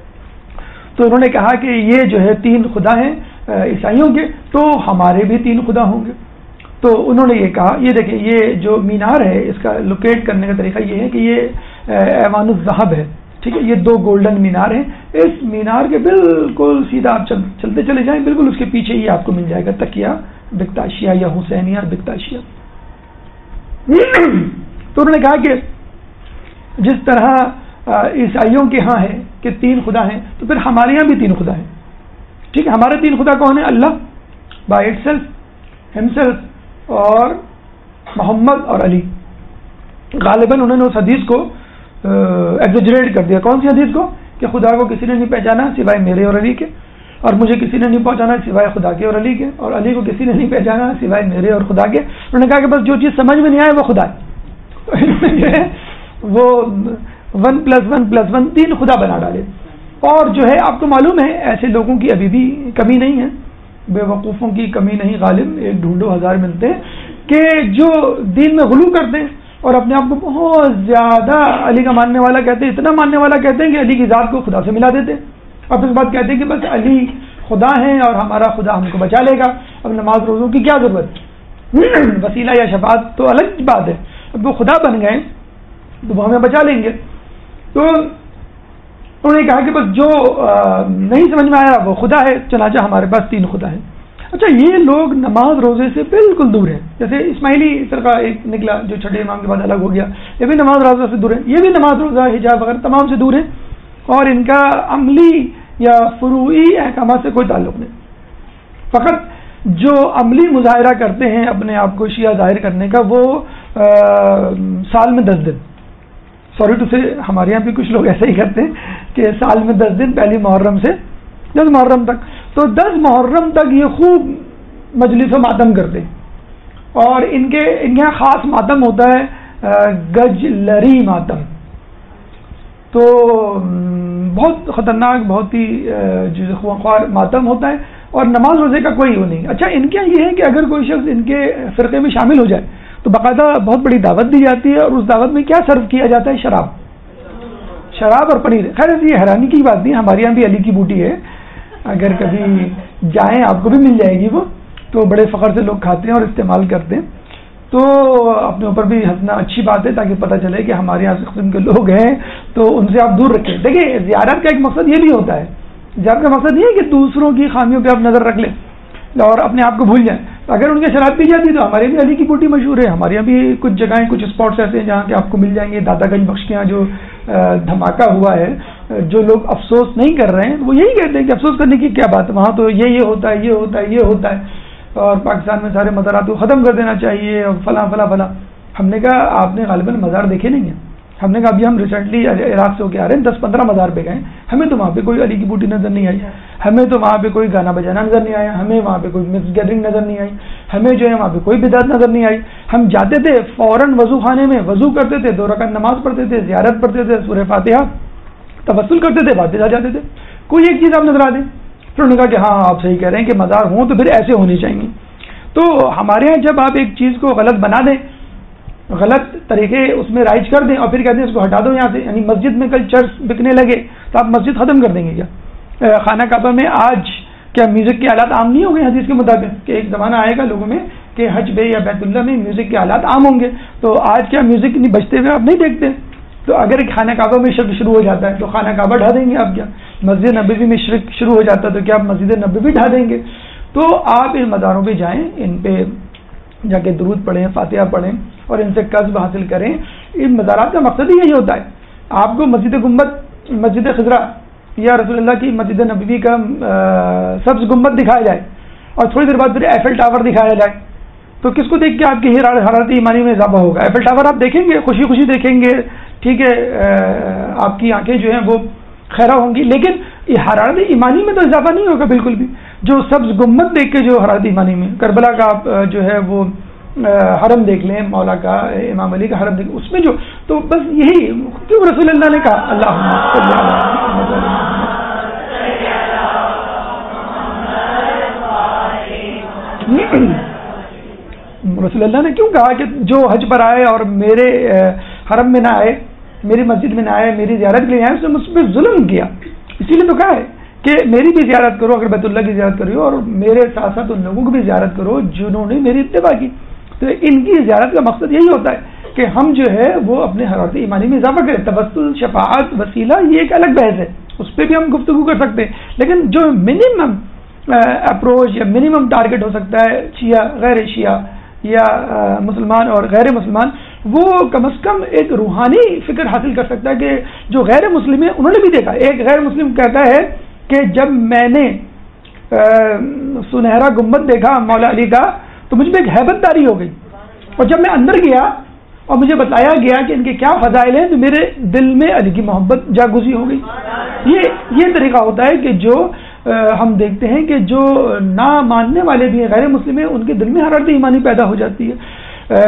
تو انہوں نے کہا کہ یہ جو ہے 3 خدا ہیں عیسائیوں کے, تو ہمارے بھی 3 خدا ہوں گے. تو انہوں نے یہ کہا, یہ دیکھیں یہ جو مینار ہے اس کا لوکیٹ کرنے کا طریقہ یہ ہے کہ یہ ایوان الذہب ہے, ٹھیک ہے, یہ 2 گولڈن مینار ہیں. اس مینار کے بالکل سیدھا آپ چلتے چلے جائیں, بالکل اس کے پیچھے ہی آپ کو مل جائے گا تقیہ بکتاشیہ یا حسینیہ بکتاشیہ. تو انہوں نے کہا کہ جس طرح عیسائیوں کے ہاں ہے کہ 3 خدا ہیں, تو پھر ہمارے یہاں بھی 3 خدا ہیں. ٹھیک ہے, ہمارے 3 خدا کون ہیں؟ اللہ بائی اٹ سیلف, ہمسیلف اور محمد اور علی. غالباً انہوں نے اس حدیث کو ایگزیجریٹ کر دیا. کون سی حدیث کو؟ کہ خدا کو کسی نے نہیں پہچانا سوائے میرے اور علی کے, اور مجھے کسی نے نہیں پہچانا سوائے خدا کے اور علی کے, اور علی کو کسی نے نہیں پہچانا سوائے میرے اور خدا کے. انہوں نے کہا کہ بس جو چیز سمجھ میں نہیں آئے وہ خدا ہے. جو ہے وہ 1+1+1 3 خدا بنا ڈالے. اور جو ہے آپ کو معلوم ہے ایسے لوگوں کی ابھی بھی کمی نہیں ہے, بے وقوفوں کی کمی نہیں غالب, ایک ڈھونڈو ہزار ملتے ہیں کہ جو دین میں غلو کرتے ہیں اور اپنے آپ کو بہت زیادہ علی کا ماننے والا کہتے ہیں, اتنا ماننے والا کہتے ہیں کہ علی کی ذات کو خدا سے ملا دیتے ہیں, اور پھر اس بات کہتے ہیں کہ بس علی خدا ہیں اور ہمارا خدا ہم کو بچا لے گا, اب نماز روزوں کی کیا ضرورت, وسیلہ یا شفاعت تو الگ بات ہے, اب وہ خدا بن گئے تو وہ ہمیں بچا لیں گے. تو انہوں نے کہا کہ بس جو نہیں سمجھ میں آیا وہ خدا ہے, چنانچہ ہمارے پاس 3 خدا ہیں. اچھا, یہ لوگ نماز روزے سے بالکل دور ہیں. جیسے اسماعیلی فرقہ ایک نکلا جو چھٹے امام کے بعد الگ ہو گیا, یہ بھی نماز روزہ سے دور ہے, یہ بھی نماز روزہ حجاب وغیرہ تمام سے دور ہے, اور ان کا عملی یا فروعی احکامات سے کوئی تعلق نہیں. فقط جو عملی مظاہرہ کرتے ہیں اپنے آپ کو شیعہ ظاہر کرنے کا, وہ سال میں 10 دن, سوری ٹو سے ہمارے یہاں بھی کچھ لوگ ایسے ہی کرتے ہیں کہ سال میں 10 دن, پہلی محرم سے 10 محرم تک, تو 10 محرم تک یہ خوب مجلس و ماتم کرتے ہیں. اور ان کے یہاں خاص ماتم ہوتا ہے گج لری ماتم, تو بہت خطرناک, بہت ہی خوار ماتم ہوتا ہے, اور نماز روزے کا کوئی وہ نہیں. اچھا, ان کے یہ ہے کہ اگر کوئی شخص ان کے فرقے میں شامل ہو جائے تو باقاعدہ بہت بڑی دعوت دی جاتی ہے, اور اس دعوت میں کیا سرو کیا جاتا ہے؟ شراب اور پنیر. خیر یہ حیرانی کی بات نہیں, ہمارے یہاں بھی علی کی بوٹی ہے, اگر کبھی جائیں آپ کو بھی مل جائے گی وہ, تو بڑے فخر سے لوگ کھاتے ہیں اور استعمال کرتے ہیں. تو اپنے اوپر بھی ہنسنا اچھی بات ہے تاکہ پتہ چلے کہ ہمارے یہاں قسم کے لوگ ہیں, تو ان سے آپ دور رکھیں. دیکھیں, زیارت کا ایک مقصد یہ بھی ہوتا ہے, زیارت کا مقصد یہ ہے کہ دوسروں کی خامیوں پہ آپ نظر رکھ لیں اور اپنے آپ کو بھول جائیں. اگر ان کے شراب پی جاتی تو ہمارے بھی علی کی بوٹی مشہور ہے, ہمارے یہاں بھی کچھ جگہیں, کچھ اسپاٹس ایسے ہیں جہاں کہ آپ کو مل جائیں گے, داتا گنج بخش کے یہاں جو دھماکہ ہوا ہے, جو لوگ افسوس نہیں کر رہے ہیں وہ یہی کہتے ہیں کہ افسوس کرنے کی کیا بات ہے, وہاں تو یہ ہوتا ہے, یہ ہوتا ہے, یہ ہوتا ہے, اور پاکستان میں سارے مزارات کو ختم کر دینا چاہیے اور فلاں فلاں فلاں. ہم نے کہا آپ نے غالباً مزار دیکھے نہیں ہیں. ہم نے کہا ابھی ہم ریسنٹلی عراق سے ہو کے آ رہے ہیں, 10-15 مزار پہ گئے, ہمیں تو وہاں پہ کوئی علی کی بوٹی نظر نہیں آئی, ہمیں تو وہاں پہ کوئی گانا بجانا نظر نہیں آیا, ہمیں وہاں پہ کوئی مکس گیدرنگ نظر نہیں آئی, ہمیں جو ہے وہاں پہ کوئی بدعت نظر نہیں آئی. ہم جاتے تھے فوراً وضو خانے میں وضو کرتے تھے, 2 رکعت نماز پڑھتے تھے, زیارت پڑھتے تھے, سورہ فاتحہ توسل کرتے تھے, واپس آ جاتے تھے. کوئی ایک چیز آپ نظر آ دیں. پھر انہوں نے کہا کہ ہاں آپ صحیح کہہ رہے ہیں کہ مزار ہوں تو پھر ایسے ہونے چاہیے. تو ہمارے یہاں جب آپ ایک چیز کو غلط بنا دیں, غلط طریقے اس میں رائج کر دیں اور پھر کہتے ہیں اس کو ہٹا دو یہاں سے, یعنی مسجد میں کل چرچ بکنے لگے تو آپ مسجد ختم کر دیں گے کیا؟ خانہ کعبہ میں آج کیا میوزک کے آلات عام نہیں ہو گئے حدیث کے مطابق کہ ایک زمانہ آئے گا لوگوں میں کہ حج بے یا بیت اللہ میں میوزک کے آلات عام ہوں گے, تو آج کیا میوزک نہیں بجتے ہوئے آپ نہیں دیکھتے؟ تو اگر خانہ کعبہ میں شرک شروع ہو جاتا ہے تو خانہ کعبہ ڈھا دیں گے آپ کیا؟ مسجد نبوی میں شرک شروع ہو جاتا ہے تو کیا آپ مسجد نبوی ڈھا دیں گے؟ تو آپ ان مزاروں پہ جائیں, ان پہ جا کے درود پڑھیں, فاتحہ پڑھیں اور ان سے قصب حاصل کریں. ان مزارات کا مقصد ہی یہی ہوتا ہے. آپ کو مسجد گنبد, مسجد خضرا یا رسول اللہ کی مسجد نبوی کا سبز گنبد دکھایا جائے اور تھوڑی دیر بعد پھر ایفل ٹاور دکھایا جائے, تو کس کو دیکھ کے آپ کی حرارتی ایمانی میں اضافہ ہوگا؟ ایفل ٹاور آپ دیکھیں گے, خوشی خوشی دیکھیں گے, ٹھیک ہے, آپ کی آنکھیں جو ہیں وہ خیرہ ہوں گی, لیکن یہ حرارتی ایمانی میں تو اضافہ نہیں ہوگا بالکل بھی. جو سبز گنبد دیکھ کے جو حرارتی ایمانی میں, کربلا کا آپ جو ہے وہ حرم دیکھ لیں, مولا کا, امام علی کا حرم دیکھ, اس میں جو, تو بس یہی کیوں رسول اللہ نے کہا رسول اللہ نے کیوں کہا کہ جو حج پر آئے اور میرے حرم میں نہ آئے, میری مسجد میں نہ آئے, میری زیارت کے لیے آئے, اس نے مجھ پہ ظلم کیا. اسی لیے تو کہا ہے کہ میری بھی زیارت کرو اگر بیت اللہ کی زیارت کرو, اور میرے ساتھ ساتھ ان لوگوں کی بھی زیارت کرو جنہوں نے میری اتباع کی. تو ان کی زیارت کا مقصد یہی ہوتا ہے کہ ہم جو ہے وہ اپنے حرارتی ایمانی میں اضافہ کریں. توسل, شفاعت, وسیلہ یہ ایک الگ بحث ہے, اس پہ بھی ہم گفتگو کر سکتے ہیں, لیکن جو منیمم اپروچ یا منیمم ٹارگٹ ہو سکتا ہے شیعہ, غیر شیعہ یا مسلمان اور غیر مسلمان, وہ کم از کم ایک روحانی فکر حاصل کر سکتا ہے کہ جو غیر مسلم ہے انہوں نے بھی دیکھا. ایک غیر مسلم کہتا ہے کہ جب میں نے سنہرا گنبد دیکھا مولا علی کا تو مجھ میں ایک ہیبت داری ہو گئی, اور جب میں اندر گیا اور مجھے بتایا گیا کہ ان کے کیا فضائل ہیں تو میرے دل میں علی کی محبت جاگزی ہو گئی. یہ طریقہ ہوتا ہے کہ جو ہم دیکھتے ہیں کہ جو نہ ماننے والے بھی ہیں, غیر مسلم ہیں, ان کے دل میں حرارت ایمانی پیدا ہو جاتی ہے.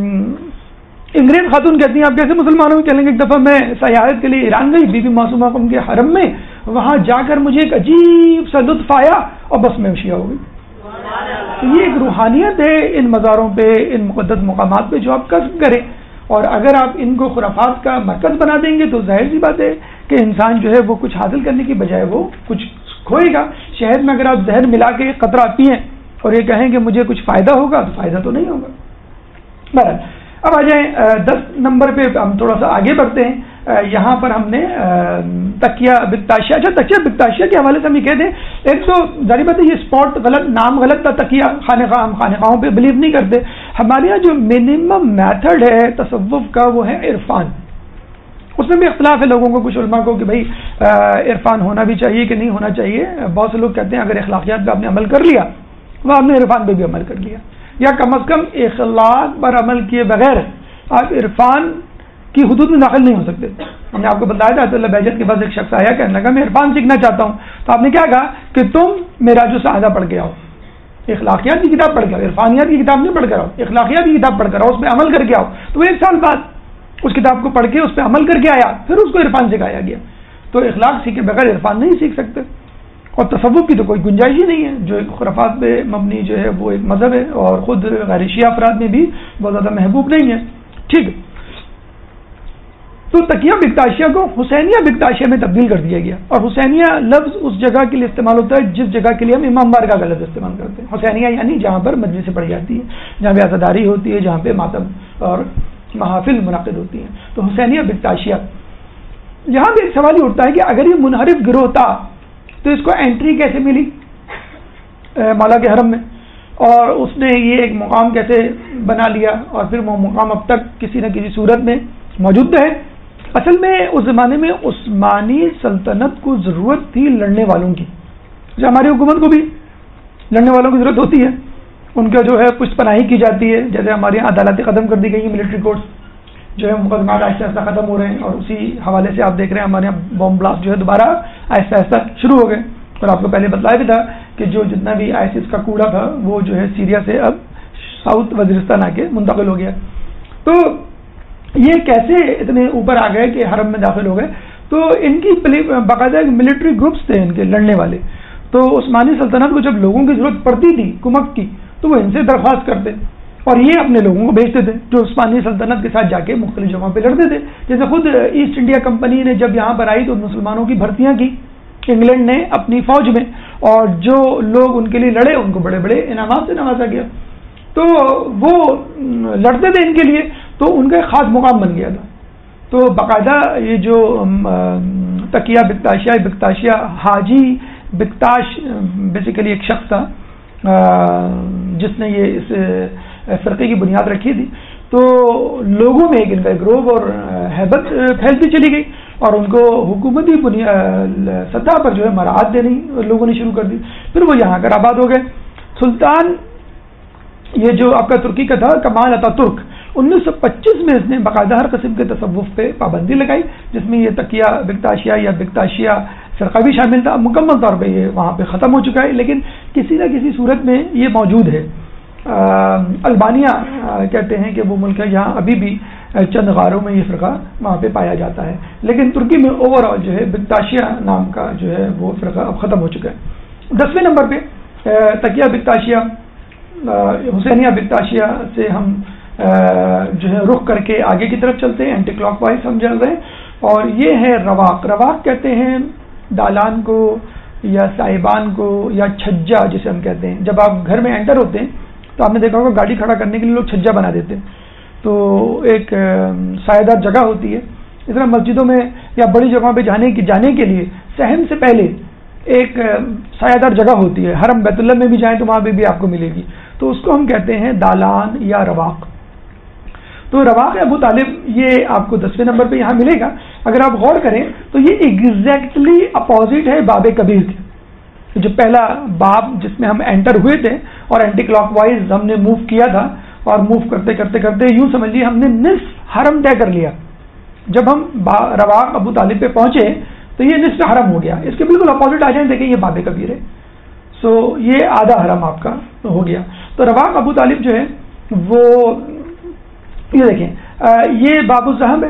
انگریز خاتون کہتی ہیں آپ کیسے مسلمانوں میں چلیں گے؟ ایک دفعہ میں سیاحت کے لیے ایران گئی, بی بی معصومہ ان کے حرم میں, وہاں جا کر مجھے ایک عجیب سا لطف آیا اور بس میں شیعہ ہو گئی. تو یہ ایک روحانیت ہے ان مزاروں پہ, ان مقدس مقامات پہ جو آپ کسب کریں, اور اگر آپ ان کو خرافات کا مرکز بنا دیں گے تو ظاہر سی بات ہے کہ انسان جو ہے وہ کچھ حاصل کرنے کی بجائے وہ کچھ کھوئے گا. شہد میں اگر آپ زہر ملا کے قطرہ پئیں اور یہ کہیں کہ مجھے کچھ فائدہ ہوگا تو فائدہ تو نہیں ہوگا. بہرحال اب آ جائیں 10 نمبر پہ, ہم تھوڑا سا آگے بڑھتے ہیں. یہاں پر ہم نے تکیہ بکتاشیہ, اچھا تکیہ بکتاشیہ کے حوالے سے ہم یہ کہتے ہیں, ایک تو ظاہر بات ہے یہ اسپاٹ غلط, نام غلط تھا تکیہ خانقاہ, ہم خانقاہوں پہ بلیو نہیں کرتے. ہمارے یہاں جو منیمم میتھڈ ہے تصوف کا وہ ہے عرفان. اس میں بھی اختلاف ہے لوگوں کو, کچھ علماء کو کہ بھائی عرفان ہونا بھی چاہیے کہ نہیں ہونا چاہیے. بہت سے لوگ کہتے ہیں اگر اخلاقیات پہ آپ نے عمل کر لیا وہ آپ نے عرفان پہ بھی عمل کر لیا, یا کم از کم اخلاق پر عمل کیے بغیر آپ عرفان کی حدود میں داخل نہیں ہو سکتے. ہم نے آپ کو بتایا تھا اللہ بہجت کے پاس ایک شخص آیا, کہنے لگا میں عرفان سیکھنا چاہتا ہوں. تو آپ نے کیا کہا کہ تم معراج السعادہ پڑھ کے آؤ, اخلاقیات کی کتاب پڑھ کے آؤ, عرفانیات کی کتاب نہیں پڑھ کر آؤ, اخلاقیات کی کتاب پڑھ کر آؤ, اس پہ عمل کر کے آؤ. تو 1 سال بعد اس کتاب کو پڑھ کے اس پہ عمل کر کے آیا, پھر اس کو عرفان سکھایا گیا. تو اخلاق سیکھے بغیر عرفان نہیں سیکھ سکتے, اور تصوف کی تو کوئی گنجائش ہی نہیں ہے. جو ایک خرافات پہ مبنی جو ہے وہ ایک مذہب ہے, اور خود غیر شیعہ افراد میں بھی بہت زیادہ محبوب نہیں ہے. ٹھیک ہے, تو تکیہ بکتاشیہ کو حسینیہ بکتاشیہ میں تبدیل کر دیا گیا, اور حسینیہ لفظ اس جگہ کے لیے استعمال ہوتا ہے جس جگہ کے لیے ہم امام بارگاہ کا لفظ استعمال کرتے ہیں. حسینیہ یعنی جہاں پر مجلسیں پڑھی جاتی ہیں, جہاں پہ عزاداری ہوتی ہے, جہاں پہ ماتم اور محافل منعقد ہوتی ہیں. تو حسینیہ بکتاشیہ, یہاں بھی ایک سوال یہ اٹھتا ہے کہ اگر یہ منحرف گروہ تھا تو اس کو انٹری کیسے ملی مولا کے حرم میں, اور اس نے یہ ایک مقام کیسے بنا لیا, اور پھر وہ مقام اب تک کسی نہ کسی صورت میں موجود ہے. اصل میں اس زمانے میں عثمانی سلطنت کو ضرورت تھی لڑنے والوں کی، جو ہماری حکومت کو بھی لڑنے والوں کی ضرورت ہوتی ہے، ان کا جو ہے پشت پناہی کی جاتی ہے. جیسے ہمارے یہاں عدالتیں ختم کر دی گئی ہیں، ملٹری کورٹس جو ہے مقدمات آہستہ آہستہ ختم ہو رہے ہیں، اور اسی حوالے سے آپ دیکھ رہے ہیں ہمارے یہاں بم بلاسٹ جو ہے دوبارہ آہستہ آہستہ شروع ہو گئے. اور آپ کو پہلے بتلایا بھی تھا کہ جو جتنا بھی ISIS کا کوڑا تھا وہ جو ہے سیریا سے اب ساؤتھ وزیرستان آ کے منتقل ہو گیا. تو یہ کیسے اتنے اوپر آ گئے کہ حرم میں داخل ہو گئے؟ تو ان کی باقاعدہ ملٹری گروپس تھے ان کے لڑنے والے. تو عثمانی سلطنت کو جب لوگوں کی ضرورت پڑتی تھی کمک کی تو وہ ان سے درخواست کرتے اور یہ اپنے لوگوں کو بھیجتے تھے جو عثمانی سلطنت کے ساتھ جا کے مختلف جگہوں پہ لڑتے تھے. جیسے خود ایسٹ انڈیا کمپنی نے جب یہاں پر آئی تو مسلمانوں کی بھرتیاں کی انگلینڈ نے اپنی فوج میں، اور جو لوگ ان کے لیے لڑے ان کو بڑے بڑے انعامات سے نوازا گیا. تو وہ لڑتے تھے ان کے لیے، تو ان کا ایک خاص مقام بن گیا تھا. تو باقاعدہ یہ جو تقیہ بکتاشیہ حاجی بکتاش بیسیکلی ایک شخص تھا جس نے یہ اس فرقے کی بنیاد رکھی تھی. تو لوگوں میں ان کا گروہ اور ہیبت پھیلتی چلی گئی اور ان کو حکومتی سطح پر جو ہے مراعات دینی لوگوں نے شروع کر دی. پھر وہ یہاں کر آباد ہو گئے. سلطان یہ جو آپ کا ترکی کا تھا کمال اتا ترک، 1925 میں اس نے باقاعدہ ہر قسم کے تصوف پہ پابندی لگائی، جس میں یہ تقیہ بکتاشیہ یا بکتاشیہ فرقہ بھی شامل تھا. مکمل طور پہ یہ وہاں پہ ختم ہو چکا ہے، لیکن کسی نہ کسی صورت میں یہ موجود ہے. البانیہ کہتے ہیں کہ وہ ملک ہے جہاں ابھی بھی چند غاروں میں یہ فرقہ وہاں پہ پایا جاتا ہے، لیکن ترکی میں اوور آل جو ہے بکتاشیہ نام کا جو ہے وہ فرقہ اب ختم ہو چکا ہے. 10ویں نمبر پہ تقیہ بکتاشیہ حسینیہ بکتاشیہ سے ہم جو ہے رخ کر کے آگے کی طرف چلتے ہیں، اینٹی کلاک وائز ہم چل رہے ہیں. اور یہ ہے رواق. رواق کہتے ہیں دالان کو یا سائبان کو یا چھجا جسے ہم کہتے ہیں. جب آپ گھر میں انٹر ہوتے ہیں تو آپ نے دیکھا ہوگا گاڑی کھڑا کرنے کے لیے لوگ چھجا بنا دیتے ہیں، تو ایک سایہ دار جگہ ہوتی ہے. اس طرح مسجدوں میں یا بڑی جگہوں پہ جانے کے لیے صحن سے پہلے ایک سایہ دار جگہ ہوتی ہے. حرم بیت اللہ میں بھی جائیں تو وہاں پہ بھی آپ کو ملے گی، تو اس کو ہم کہتے ہیں دالان یا رواق. تو رواق ابو طالب یہ آپ کو 10ویں نمبر پہ یہاں ملے گا. اگر آپ غور کریں تو یہ ایگزیکٹلی اپوزٹ ہے باب کبیر کے. جو پہلا باب جس میں ہم انٹر ہوئے تھے اور اینٹی کلاک وائز ہم نے موو کیا تھا، اور موو کرتے کرتے کرتے یوں سمجھ لیے ہم نے نصف حرم طے کر لیا. جب ہم رواق ابو طالب پہ پہنچے تو یہ نصف حرم ہو گیا. اس کے بالکل اپوزٹ آ جائیں دیکھیں یہ باب کبیر ہے، سو یہ آدھا حرم آپ کا ہو گیا. تو رواق ابو طالب جو ہے وہ یہ دیکھیں یہ باب الزہب ہے،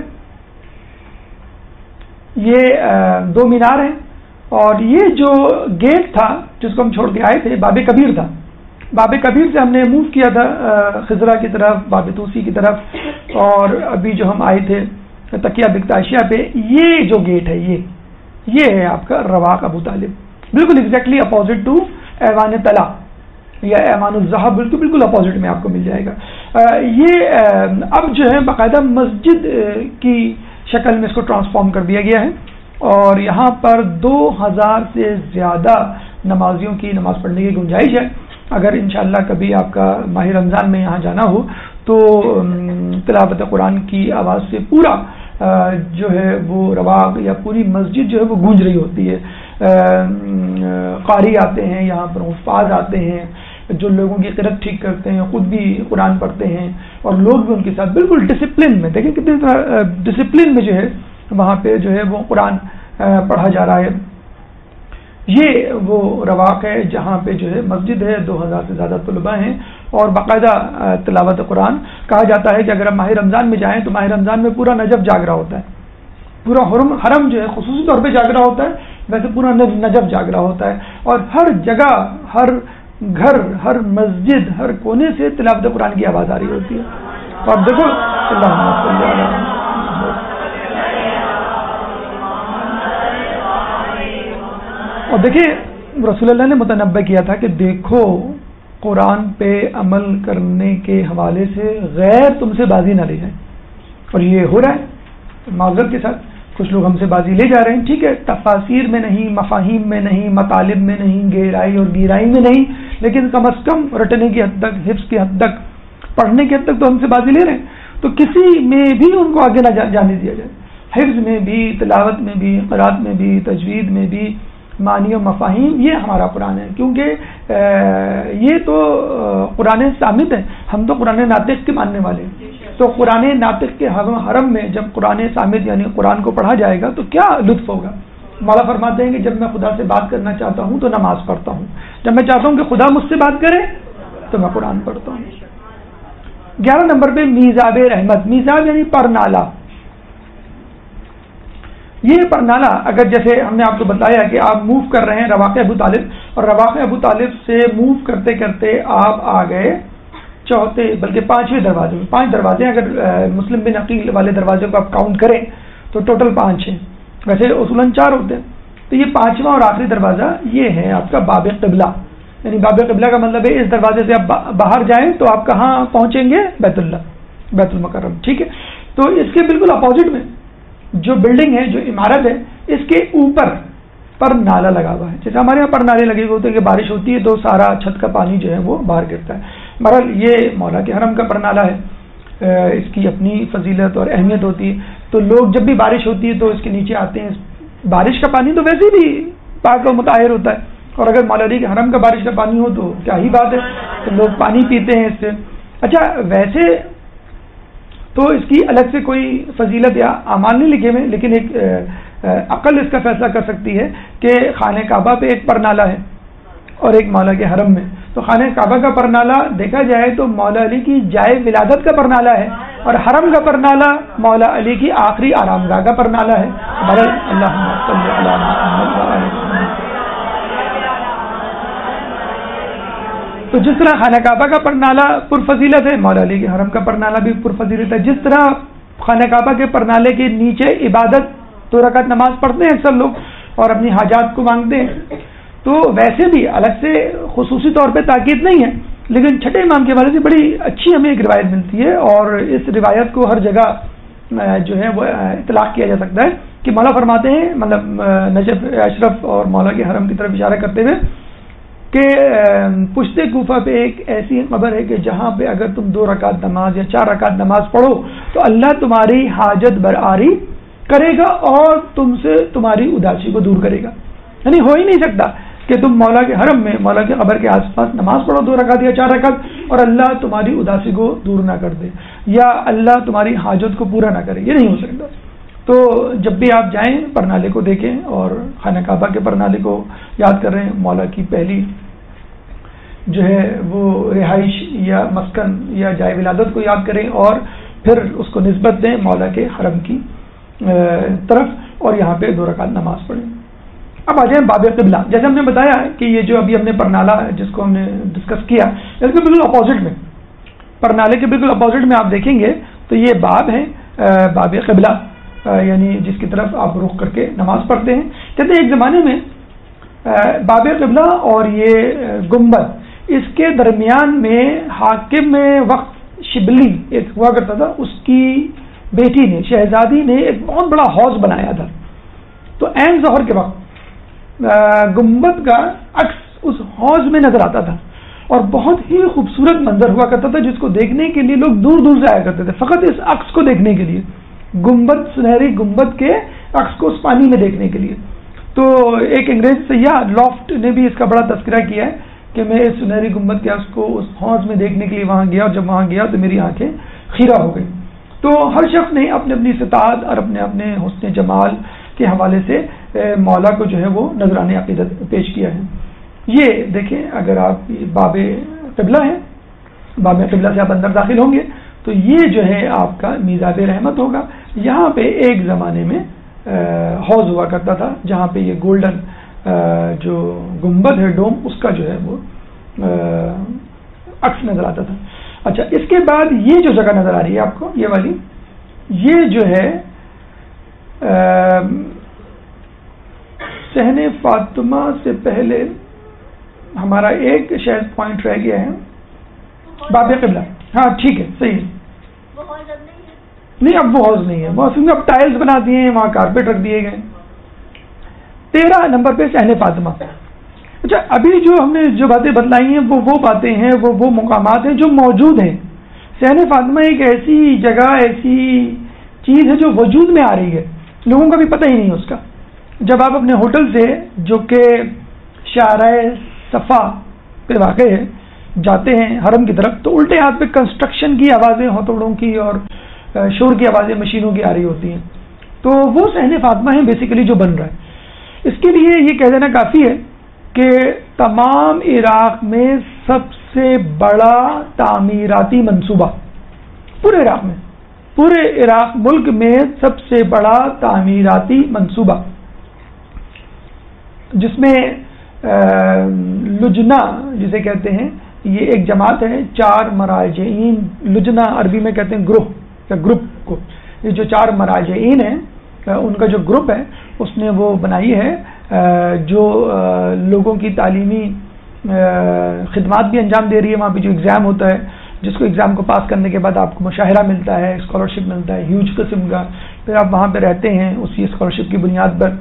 یہ 2 مینار ہیں، اور یہ جو گیٹ تھا جس کو ہم چھوڑ کے آئے تھے باب کبیر تھا. باب کبیر سے ہم نے موو کیا تھا خضرہ کی طرف، باب توسی کی طرف، اور ابھی جو ہم آئے تھے تقیہ بکتاشیہ پہ یہ جو گیٹ ہے یہ ہے آپ کا رواق ابو طالب. بالکل ایگزیکٹلی اپوزٹ ٹو ایوان طلا یا ایمان الذہب، بالکل اپوزٹ میں آپ کو مل جائے گا. یہ اب جو ہے باقاعدہ مسجد کی شکل میں اس کو ٹرانسفارم کر دیا گیا ہے، اور یہاں پر 2000 سے زیادہ نمازیوں کی نماز پڑھنے کی گنجائش ہے. اگر انشاءاللہ کبھی آپ کا ماہ رمضان میں یہاں جانا ہو تو تلاوت قرآن کی آواز سے پورا جو ہے وہ رواق یا پوری مسجد جو ہے وہ گونج رہی ہوتی ہے. قاری آتے ہیں یہاں پر، حفاظ آتے ہیں جو لوگوں کی قرت ٹھیک کرتے ہیں، خود بھی قرآن پڑھتے ہیں، اور لوگ بھی ان کے ساتھ بالکل ڈسپلن میں. دیکھیں کتنی ڈسپلن میں جو ہے وہاں پہ جو ہے وہ قرآن پڑھا جا رہا ہے. یہ وہ رواق ہے جہاں پہ جو ہے مسجد ہے، 2000 سے زیادہ طلباء ہیں، اور باقاعدہ تلاوت قرآن. کہا جاتا ہے کہ اگر ہم ماہ رمضان میں جائیں تو ماہ رمضان میں پورا نجف جاگ رہا ہوتا ہے، پورا حرم جو ہے خصوصی طور پہ جاگ رہا ہوتا ہے، ویسے پورا نجف جاگ رہا ہوتا ہے، اور ہر جگہ، ہر گھر، ہر مسجد، ہر کونے سے تلاوت قرآن کی آواز آ رہی ہوتی ہے. اور دیکھو اور دیکھیں رسول اللہ نے متنبہ کیا تھا کہ دیکھو قرآن پہ عمل کرنے کے حوالے سے غیر تم سے بازی نہ لے جائیں، اور یہ ہو رہا ہے معذرت کے ساتھ. کچھ لوگ ہم سے بازی لے جا رہے ہیں، ٹھیک ہے، تفاسیر میں نہیں، مفاہیم میں نہیں، مطالب میں نہیں، گہرائی اور گیرائی میں نہیں، لیکن کم از کم رٹنے کی حد تک، حفظ کی حد تک، پڑھنے کی حد تک تو ہم سے بازی لے رہے ہیں. تو کسی میں بھی ان کو آگے نہ جانے دیا جائے. حفظ میں بھی، تلاوت میں بھی، قرات میں بھی، تجوید میں بھی، معنی و مفاہیم، یہ ہمارا قرآن ہے. کیونکہ یہ تو قرآن صامت ہے، ہم تو قرآن ناطق کے ماننے والے ہیں. تو قرآن ناطق کے حرم میں جب قرآن صامت یعنی قرآن کو پڑھا جائے گا تو کیا لطف ہوگا. مولا فرماتے ہیں کہ جب میں خدا سے بات کرنا چاہتا ہوں تو نماز پڑھتا ہوں، جب میں چاہتا ہوں کہ خدا مجھ سے بات کرے تو میں قرآن پڑھتا ہوں. 11 نمبر پہ میزاب رحمت. میزاب یعنی پرنالہ. یہ پرنالہ اگر جیسے ہم نے آپ کو بتایا کہ آپ موو کر رہے ہیں رواقع ابو طالب، اور رواقع ابو طالب سے موو کرتے کرتے آپ آ گئے چوتھے بلکہ 5ویں دروازے میں. 5 دروازے اگر مسلم بن عقیل والے دروازے کو آپ کاؤنٹ کریں تو ٹوٹل 5 ہیں، ویسے اصولاً 4 ہوتے ہیں. تو یہ 5واں اور آخری دروازہ یہ ہے آپ کا باب قبلہ. یعنی باب قبلہ کا مطلب ہے اس دروازے سے آپ باہر جائیں تو آپ کہاں پہنچیں گے؟ بیت اللہ، بیت المکرم. ٹھیک ہے. تو اس کے بالکل اپوزٹ میں جو بلڈنگ ہے، جو عمارت ہے، اس کے اوپر پر نالا لگا ہوا ہے. جیسے ہمارے یہاں پر نالے لگے ہوئے ہوتے ہیں کہ بارش ہوتی ہے تو سارا چھت کا پانی جو ہے وہ باہر گرتا ہے. بہرحال یہ مولا کے حرم کا پرنالہ ہے، اس کی اپنی فضیلت اور اہمیت ہوتی ہے. تو لوگ جب بھی بارش ہوتی ہے تو اس کے نیچے آتے ہیں. بارش کا پانی تو ویسے بھی پاک و مطہر ہوتا ہے، اور اگر مولا علی کے حرم کا بارش کا پانی ہو تو کیا ہی بات ہے، تو لوگ پانی پیتے ہیں اس سے. اچھا ویسے تو اس کی الگ سے کوئی فضیلت یا اعمال نہیں لکھے ہوئے، لیکن ایک عقل اس کا فیصلہ کر سکتی ہے کہ خانہ کعبہ پہ ایک پرنالہ ہے اور ایک مولا کے حرم میں. تو خانہ کعبہ کا پرنالہ دیکھا جائے تو مولا علی کی جائے ولادت کا پرنالہ ہے، اور حرم کا پرنالہ مولا علی کی آخری آرام گاہ کا پرنالہ ہے. تو جس طرح خانہ کعبہ کا پرنالہ پرفضیلت ہے، مولا علی کے حرم کا پرنالہ بھی پرفضیلت ہے. جس طرح خانہ کعبہ کے پرنالے کے نیچے عبادت 2 رکعت نماز پڑھتے ہیں اکثر لوگ اور اپنی حاجات کو مانگتے ہیں، تو ویسے بھی الگ سے خصوصی طور پہ تاکید نہیں ہے، لیکن چھٹے امام کے حوالے سے بڑی اچھی ہمیں ایک روایت ملتی ہے، اور اس روایت کو ہر جگہ جو ہے وہ اطلاق کیا جا سکتا ہے کہ مولا فرماتے ہیں، مطلب نجف اشرف اور مولا کے حرم کی طرف اشارہ کرتے ہوئے کہ پشت کوفہ پہ ایک ایسی قبر ہے کہ جہاں پہ اگر تم 2 رکعت نماز یا 4 رکعت نماز پڑھو تو اللہ تمہاری حاجت برآری کرے گا اور تم سے تمہاری اداسی کو دور کرے گا. یعنی ہو ہی نہیں سکتا کہ تم مولا کے حرم میں مولا کے قبر کے آس پاس نماز پڑھو 2 رکعت یا 4 رکعت اور اللہ تمہاری اداسی کو دور نہ کر دے یا اللہ تمہاری حاجت کو پورا نہ کرے. یہ نہیں ہو سکتا. تو جب بھی آپ جائیں پرنالے کو دیکھیں اور خانہ کعبہ کے پرنالے کو یاد کر رہے ہیں، مولا کی پہلی جو ہے وہ رہائش یا مسکن یا جائے ولادت کو یاد کریں اور پھر اس کو نسبت دیں مولا کے حرم کی طرف اور یہاں پہ 2 رکعت نماز پڑھیں. اب آ جائیں باب قبلہ. جیسے ہم نے بتایا کہ یہ جو ابھی ہم نے پرنالہ جس کو ہم نے ڈسکس کیا اس کے بالکل اپوزٹ میں، پرنالے کے بالکل اپوزٹ میں آپ دیکھیں گے تو یہ باب ہے باب قبلہ، یعنی جس کی طرف آپ رخ کر کے نماز پڑھتے ہیں. کہتے ہیں ایک زمانے میں باب قبلہ اور یہ گنبد اس کے درمیان میں حاکم وقت شبلی ایک ہوا کرتا تھا، اس کی بیٹی نے شہزادی نے ایک بہت بڑا حوض بنایا تھا. تو عین ظہر کے وقت گنبد کا عکس اس حوض میں نظر آتا تھا اور بہت ہی خوبصورت منظر ہوا کرتا تھا جس کو دیکھنے کے لیے لوگ دور دور سے آیا کرتے تھے فقط اس عکس کو دیکھنے کے لیے، گنبد سنہری گنبد کے عکس کو اس پانی میں دیکھنے کے لیے. تو ایک انگریز سیاح لافٹ نے بھی اس کا بڑا تذکرہ کیا ہے کہ میں اس سنہری گنبد کے عکس کو اس حوض میں دیکھنے کے لیے وہاں گیا اور جب وہاں گیا تو میری آنکھیں خیرہ ہو گئی. تو ہر شخص نے اپنی اپنی استطاعت اور اپنے اپنے حسن جمال کے حوالے سے مولا کو جو ہے وہ نذرانہ عقیدت پیش کیا ہے. یہ دیکھیں اگر آپ باب قبلہ ہے، باب قبلہ سے آپ اندر داخل ہوں گے تو یہ جو ہے آپ کا میزاب رحمت ہوگا. یہاں پہ ایک زمانے میں حوض ہوا کرتا تھا جہاں پہ یہ گولڈن جو گنبد ہے ڈوم اس کا جو ہے وہ عکس نظر آتا تھا. اچھا اس کے بعد یہ جو جگہ نظر آ رہی ہے آپ کو یہ والی، یہ جو ہے صحن فاطمہ سے پہلے ہمارا ایک شاید پوائنٹ رہ گیا ہے، باب قبلہ. ہاں ٹھیک ہے صحیح ہے. نہیں اب وہ حوض نہیں ہے، وہ اب ٹائلز بنا دیے ہیں، وہاں کارپیٹ رکھ دیے گئے. 13 نمبر پہ صحن فاطمہ. اچھا ابھی جو ہم نے جو باتیں بتلائی ہیں وہ باتیں ہیں، وہ مقامات ہیں جو موجود ہیں. صحن فاطمہ ایک ایسی جگہ، ایسی چیز ہے جو وجود میں آ رہی ہے. لوگوں کا بھی پتہ ہی نہیں اس کا. جب آپ اپنے ہوٹل سے جو کہ شارع صفا پہ واقع ہے جاتے ہیں حرم کی طرف تو الٹے ہاتھ پہ کنسٹرکشن کی آوازیں ہتھوڑوں کی اور شور کی آوازیں مشینوں کی آ رہی ہوتی ہیں. تو وہ صحن فاطمہ ہے بیسیکلی جو بن رہا ہے. اس کے لیے یہ کہہ دینا کافی ہے کہ تمام عراق میں سب سے بڑا تعمیراتی منصوبہ پورے عراق ملک میں سب سے بڑا تعمیراتی منصوبہ جس میں لجنہ جسے کہتے ہیں یہ ایک جماعت ہے 4 مراجعین. لجنہ عربی میں کہتے ہیں گروہ یا گروپ کو. یہ جو 4 مراجعین ہیں ان کا جو گروپ ہے اس نے وہ بنائی ہے جو لوگوں کی تعلیمی خدمات بھی انجام دے رہی ہے. وہاں پہ جو ایگزام ہوتا ہے جس کو ایگزام کو پاس کرنے کے بعد آپ کو مشاہرہ ملتا ہے, اسکالرشپ ملتا ہے ہیوج قسم کا. پھر آپ وہاں پہ رہتے ہیں اسی اسکالرشپ کی بنیاد پر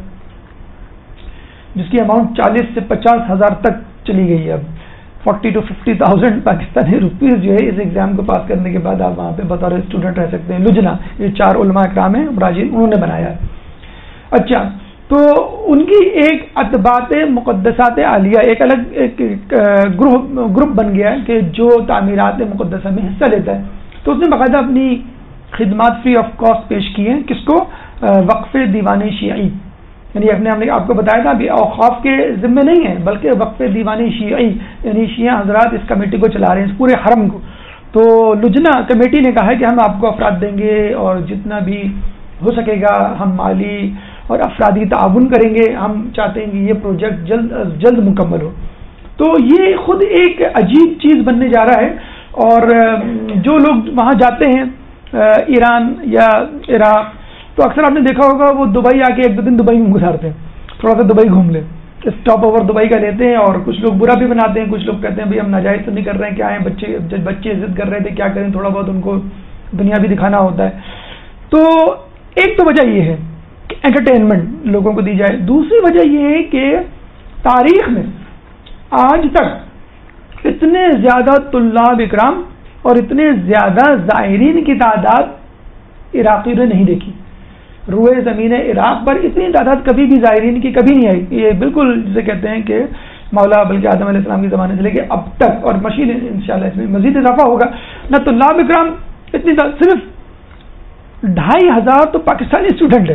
جس کی اماؤنٹ 40 سے 50 ہزار تک چلی گئی ہے. اب 40 to 50,000 پاکستانی روپیز جو ہے اس ایگزام کو پاس کرنے کے بعد آپ وہاں پہ بطور اسٹوڈنٹ رہ سکتے ہیں. لجنہ یہ 4 علماء اکرام ہیں مراجعین انہوں نے بنایا ہے. اچھا تو ان کی ایک اتباعت مقدسات عالیہ ایک الگ گروپ بن گیا ہے کہ جو تعمیرات مقدسہ میں حصہ لیتا ہے. تو اس نے باقاعدہ اپنی خدمات فری آف کاسٹ پیش کی ہیں. کس کو؟ وقف دیوان شیعی, یعنی ہم نے آپ کو بتایا تھا ابھی اوقاف کے ذمے نہیں ہے بلکہ وقف دیوان شیعی یعنی شیعہ حضرات اس کمیٹی کو چلا رہے ہیں اس پورے حرم کو. تو لجنہ کمیٹی نے کہا ہے کہ ہم آپ کو افراد دیں گے اور جتنا بھی ہو سکے گا ہم مالی اور افرادی تعاون کریں گے. ہم چاہتے ہیں کہ یہ پروجیکٹ جلد از جلد مکمل ہو. تو یہ خود ایک عجیب چیز بننے جا رہا ہے. اور جو لوگ وہاں جاتے ہیں ایران یا عراق تو اکثر آپ نے دیکھا ہوگا وہ دبئی آ کے 1-2 دن دبئی میں گزارتے ہیں, تھوڑا سا دبئی گھوم لیں, اسٹاپ اوور دبئی کا لیتے ہیں. اور کچھ لوگ برا بھی بناتے ہیں, کچھ لوگ کہتے ہیں بھائی ہم ناجائز تو نہیں کر رہے ہیں, کیا ہے بچے ضد کر رہے تھے کیا کریں, تھوڑا بہت ان کو دنیا بھی دکھانا ہوتا ہے. تو ایک تو وجہ یہ ہے کہ انٹرٹینمنٹ لوگوں کو دی جائے. دوسری وجہ یہ ہے کہ تاریخ میں آج تک اتنے زیادہ طلاب اکرام اور اتنے زیادہ زائرین کی تعداد عراقیوں نے نہیں دیکھی. روئے زمین عراق پر اتنی تعداد کبھی بھی زائرین کی کبھی نہیں آئی. یہ بالکل جسے کہتے ہیں کہ مولا بلکہ آدم علیہ السلام کے زمانے سے لے کے اب تک, اور مشین انشاءاللہ اس میں مزید اضافہ ہوگا نہ. طلاب اکرام اتنی صرف 2,500 تو پاکستانی اسٹوڈنٹ ہیں.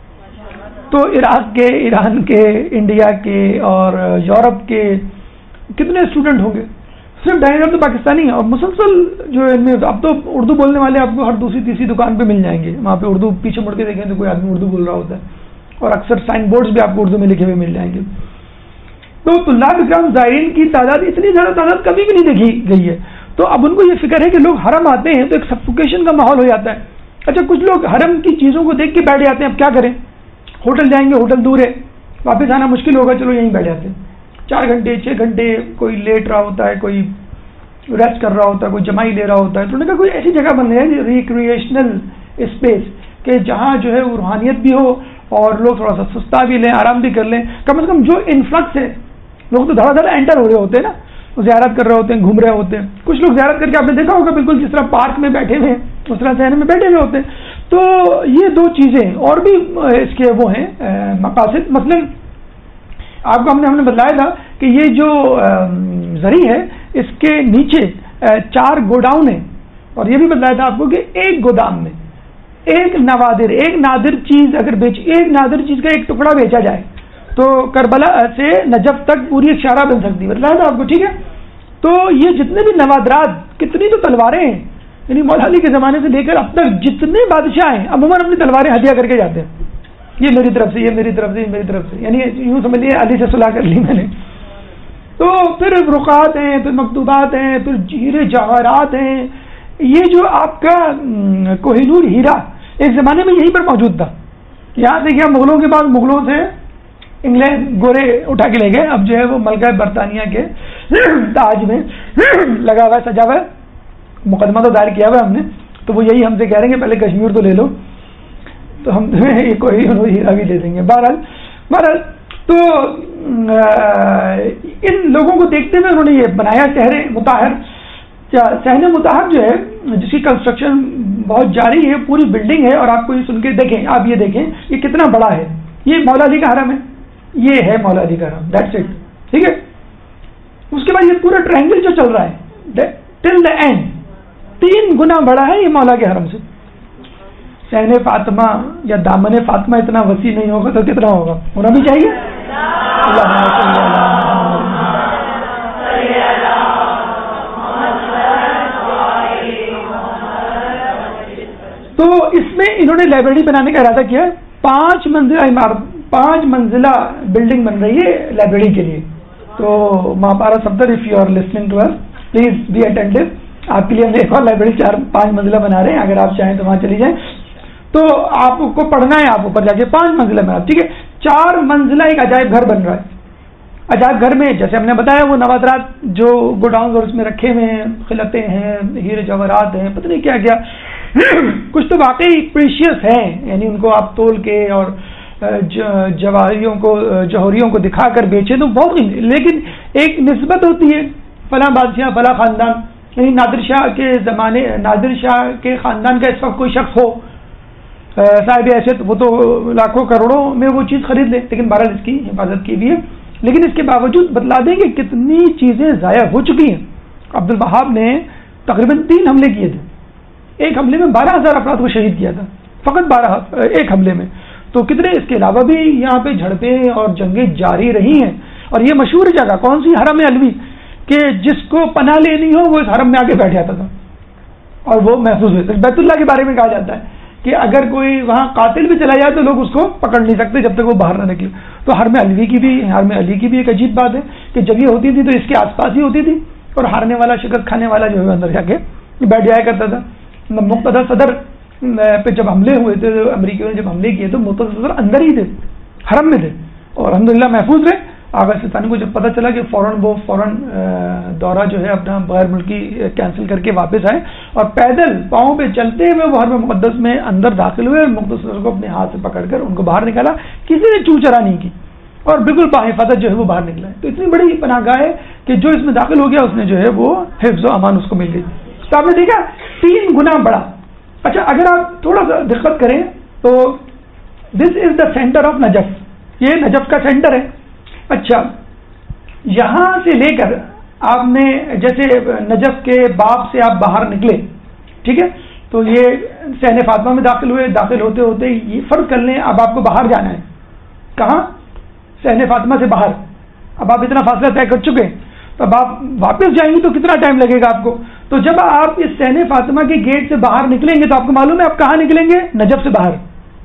تو عراق کے, ایران کے, انڈیا کے اور یورپ کے کتنے اسٹوڈنٹ ہوں گے؟ صرف 2,500 تو پاکستانی ہیں. اور مسلسل جو ان میں اب تو اردو بولنے والے آپ کو ہر دوسری تیسری دکان پہ مل جائیں گے. وہاں پہ اردو پیچھے مڑ کے دیکھیں تو کوئی آدمی اردو بول رہا ہوتا ہے, اور اکثر سائن بورڈز بھی آپ کو اردو میں لکھے ہوئے مل جائیں گے. تو طلاب اکرام زائرین کی تعداد اتنی زیادہ تعداد کبھی بھی نہیں دیکھی گئی ہے. تو اب ان کو یہ فکر ہے کہ لوگ حرم آتے ہیں تو ایک سفوکیشن کا ماحول ہو جاتا ہے. اچھا کچھ لوگ حرم کی چیزوں کو دیکھ کے بیٹھ جاتے ہیں, اب کیا کریں, ہوٹل جائیں گے, ہوٹل دور ہے, واپس آنا مشکل ہوگا, چلو یہیں بیٹھ جاتے ہیں. 4 گھنٹے 6 گھنٹے کوئی لیٹ رہا ہوتا ہے, کوئی ریسٹ کر رہا ہوتا ہے, کوئی جمائی لے رہا ہوتا ہے. تو انہوں نے کہا کوئی ایسی جگہ بن رہی ہے ریکریشنل اسپیس کہ جہاں جو ہے وہ روحانیت بھی ہو اور لوگ تھوڑا سا سستا بھی لیں, آرام بھی کر لیں. کم از کم جو انفلکس ہے, لوگ تو دھڑا دھڑا انٹر ہو رہے ہوتے ہیں نا, زیارت کر رہے ہوتے ہیں, گھوم رہے ہوتے ہیں. کچھ لوگ زیارت کر کے آپ نے دیکھا ہوگا بالکل جس طرح پارک میں بیٹھے ہوئے ہیں اس طرح صحن میں بیٹھے ہوئے ہوتے ہیں. تو یہ 2 چیزیں اور بھی اس کے وہ ہیں مقاصد. مثلا آپ کو ہم نے بتلایا تھا کہ یہ جو زری ہے اس کے نیچے 4 گوڈاؤن ہیں, اور یہ بھی بتلایا تھا آپ کو کہ ایک گودام میں ایک نادر چیز اگر ایک نادر چیز کا ایک ٹکڑا بیچا جائے تو کربلا سے نجف تک پوری ایک شارہ بن سکتی ہے. بتلایا تھا آپ کو, ٹھیک ہے. تو یہ جتنے بھی نوادرات, کتنی تو تلواریں ہیں, یعنی مولا علی کے زمانے سے لے کر اب تک جتنے بادشاہ ہیں عموماً اپنی تلواریں ہدیہ کر کے جاتے ہیں. یہ میری طرف سے, یہ میری طرف سے, یہ میری طرف سے, یعنی یوں سمجھ لیے علی سے صلح کر لی میں نے. تو پھر رقعات ہیں, پھر مکتوبات ہیں, پھر ہیرے جواہرات ہیں. یہ جو آپ کا کوہ نور ہیرا ایک زمانے میں یہیں پر موجود تھا. یہاں سے کیا مغلوں کے بعد مغلوں سے انگلینڈ گورے اٹھا کے لے گئے. اب جو ہے وہ ملکہ برطانیہ کے تاج میں لگا ہوا ہے, سجا ہوا ہے. مقدمہ تو دائر کیا ہوا ہے ہم نے, تو وہ یہی ہم سے کہہ رہے ہیں کہ پہلے کشمیر تو لے لو, تو ہم تمہیں یہ کوئی ہیرا بھی دے دیں گے. بہرحال تو ان لوگوں کو دیکھتے ہوئے انہوں نے یہ بنایا شہر مطہر. صحن مطہر جو ہے جس کی کنسٹرکشن بہت جاری ہے، پوری بلڈنگ ہے، اور آپ کو یہ سن کے دیکھیں، آپ یہ دیکھیں یہ کتنا بڑا ہے، یہ مولا علی کا حرم ہے، یہ ہے مولا علی کا حرم، دیٹس اٹ، ٹھیک ہے. اس کے بعد یہ پورا ٹرائنگل جو چل رہا ہے ٹل دا اینڈ 3 گنا بڑا ہے یہ مولا کے حرم سے. صحن فاطمہ یا دامن فاطمہ اتنا وسیع نہیں ہوگا تو کتنا ہوگا، ہونا بھی چاہیے. تو اس میں انہوں نے لائبریری بنانے کا ارادہ کیا. 5 منزلہ عمارت، 5 منزلہ بلڈنگ بن رہی ہے لائبریری کے لیے. تو Mahpara Safdar, if you are listening to us please be attentive. آپ کے لیے ہم نے ایک اور لائبریری 4-5 منزلہ بنا رہے ہیں، اگر آپ چاہیں تو وہاں چلی جائیں. تو آپ کو پڑھنا ہے، آپ اوپر جا کے 5 منزلہ میں، ٹھیک ہے. 4 منزلہ ایک عجائب گھر بن رہا ہے. عجائب گھر میں جیسے ہم نے بتایا وہ نوادرات جو گوڈاؤن اور اس میں رکھے ہوئے ہیں، خلطیں ہیں، ہیرے جواہرات ہیں، پتہ نہیں کیا کیا. کچھ تو واقعی پریشیس ہیں، یعنی ان کو آپ تول کے اور جوہریوں کو دکھا کر بیچے تو بہت، لیکن ایک نسبت ہوتی ہے، فلاں بادشاہ فلاں خاندان، یعنی نادر شاہ کے زمانے، نادر شاہ کے خاندان کا اس وقت کوئی شخص ہو صاحب ایسے، وہ تو لاکھوں کروڑوں میں وہ چیز خرید لے، لیکن بہرحال اس کی حفاظت کی بھی ہے. لیکن اس کے باوجود بتلا دیں کہ کتنی چیزیں ضائع ہو چکی ہیں. عبد الوہاب نے تقریباً 3 حملے کیے تھے، ایک حملے میں 12,000 افراد کو شہید کیا تھا، فقط 12 ایک حملے میں. تو کتنے اس کے علاوہ بھی یہاں پہ جھڑپیں اور جنگیں جاری رہی ہیں. اور یہ مشہور جگہ کون سی، حرم علوی، کہ جس کو پناہ لینی ہو وہ اس حرم میں آ کے بیٹھ جاتا تھا اور وہ محفوظ ہوتا. بیت اللہ کے بارے میں کہا جاتا ہے کہ اگر کوئی وہاں قاتل بھی چلا جائے تو لوگ اس کو پکڑ نہیں سکتے جب تک وہ باہر نہ نکلے. تو حرم علی کی بھی ایک عجیب بات ہے کہ جب یہ ہوتی تھی تو اس کے آس پاس ہی ہوتی تھی، اور ہارنے والا، شکست کھانے والا جو ہے اندر جا کے بیٹھ جایا کرتا تھا. مقتدر صدر پہ جب حملے ہوئے تھے، امریکیوں نے جب حملے کیے تو مقتدر صدر اندر ہی تھے، حرم میں تھے، اور الحمدللہ محفوظ رہے. آغا سلطانی کو جب پتہ چلا کہ فوراً دورہ جو ہے اپنا غیر ملکی کینسل کر کے واپس آئے اور پیدل پاؤں پہ چلتے ہوئے وہ حرم مقدس میں اندر داخل ہوئے اور مقتدر کو اپنے ہاتھ سے پکڑ کر ان کو باہر نکالا. کسی نے چو چرا نہیں کی اور بالکل باحفاظت جو ہے وہ باہر نکلا ہے. تو اتنی بڑی پناہ گاہ ہے کہ جو اس میں داخل ہو گیا اس نے جو ہے وہ حفظ و امان اس کو مل گئی. تو آپ نے دیکھا 3 گنا بڑا. اچھا اگر آپ تھوڑا سا دقت کریں تو this is the centre of Najaf, یہ نجف کا سینٹر ہے. اچھا یہاں سے لے کر آپ نے جیسے نجف کے باب سے آپ باہر نکلے، ٹھیک ہے، تو یہ صحن فاطمہ میں داخل ہوئے، داخل ہوتے ہوتے یہ فرض کر لیں اب آپ کو باہر جانا ہے. کہاں؟ صحن فاطمہ سے باہر. اب آپ اتنا فاصلہ طے کر چکے، تو اب آپ واپس جائیں گے تو کتنا ٹائم لگے گا آپ کو. تو جب آپ اس صحن فاطمہ کے گیٹ سے باہر نکلیں گے تو آپ کو معلوم ہے آپ کہاں نکلیں گے؟ نجف سے باہر.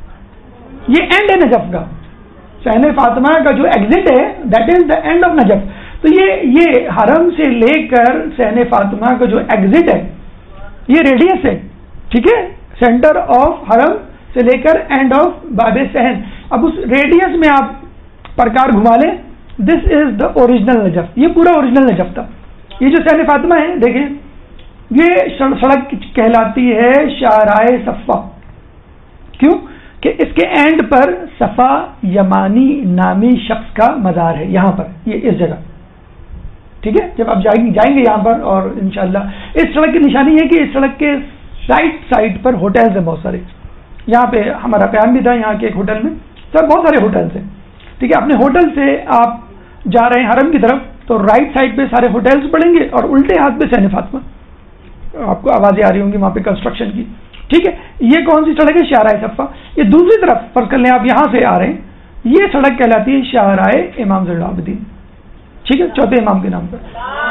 یہ اینڈ ہے نجف کا، صحن فاطمہ کا جو ایگزٹ ہے that is the end of Najaf. تو یہ حرم سے لے کر صحن فاطمہ کا جو ایگزٹ ہے یہ ریڈیس ہے، ٹھیک ہے، سینٹر آف حرم سے لے کر اینڈ آف باب صحن. اب اس ریڈیس میں آپ پرکار گھما لیں. دس از دا اوریجنل نجف، یہ پورا اوریجنل نجف تھا. یہ جو صحن فاطمہ ہے دیکھیں، یہ سڑک کہلاتی ہے شاہراہ صفا. کیوں؟ کہ اس کے اینڈ پر صفا یمانی نامی شخص کا مزار ہے، یہاں پر، یہ اس جگہ، ٹھیک ہے. جب آپ جائیں گے یہاں پر، اور انشاءاللہ اس سڑک کی نشانی ہے کہ اس سڑک کے سائڈ پر ہوٹلز ہیں بہت سارے. یہاں پہ ہمارا قیام بھی تھا یہاں کے ایک ہوٹل میں، سر بہت سارے ہوٹلز ہیں، ٹھیک ہے. اپنے ہوٹل سے آپ جا رہے ہیں حرم کی طرف تو رائٹ سائڈ پہ سارے ہوٹلز پڑیں گے اور الٹے ہاتھ پہ صحن فاطمہ. آپ کو آوازیں آ رہی ہوں گی وہاں پہ کنسٹرکشن کی، ٹھیک ہے. یہ کون سی سڑک ہے؟ شاہراہ صفا. یہ دوسری طرف فرض کر لیں آپ یہاں سے آ رہے ہیں، یہ سڑک کہلاتی ہے شاہراہ امام زین العابدین، ٹھیک ہے، چوتھے امام کے نام پر.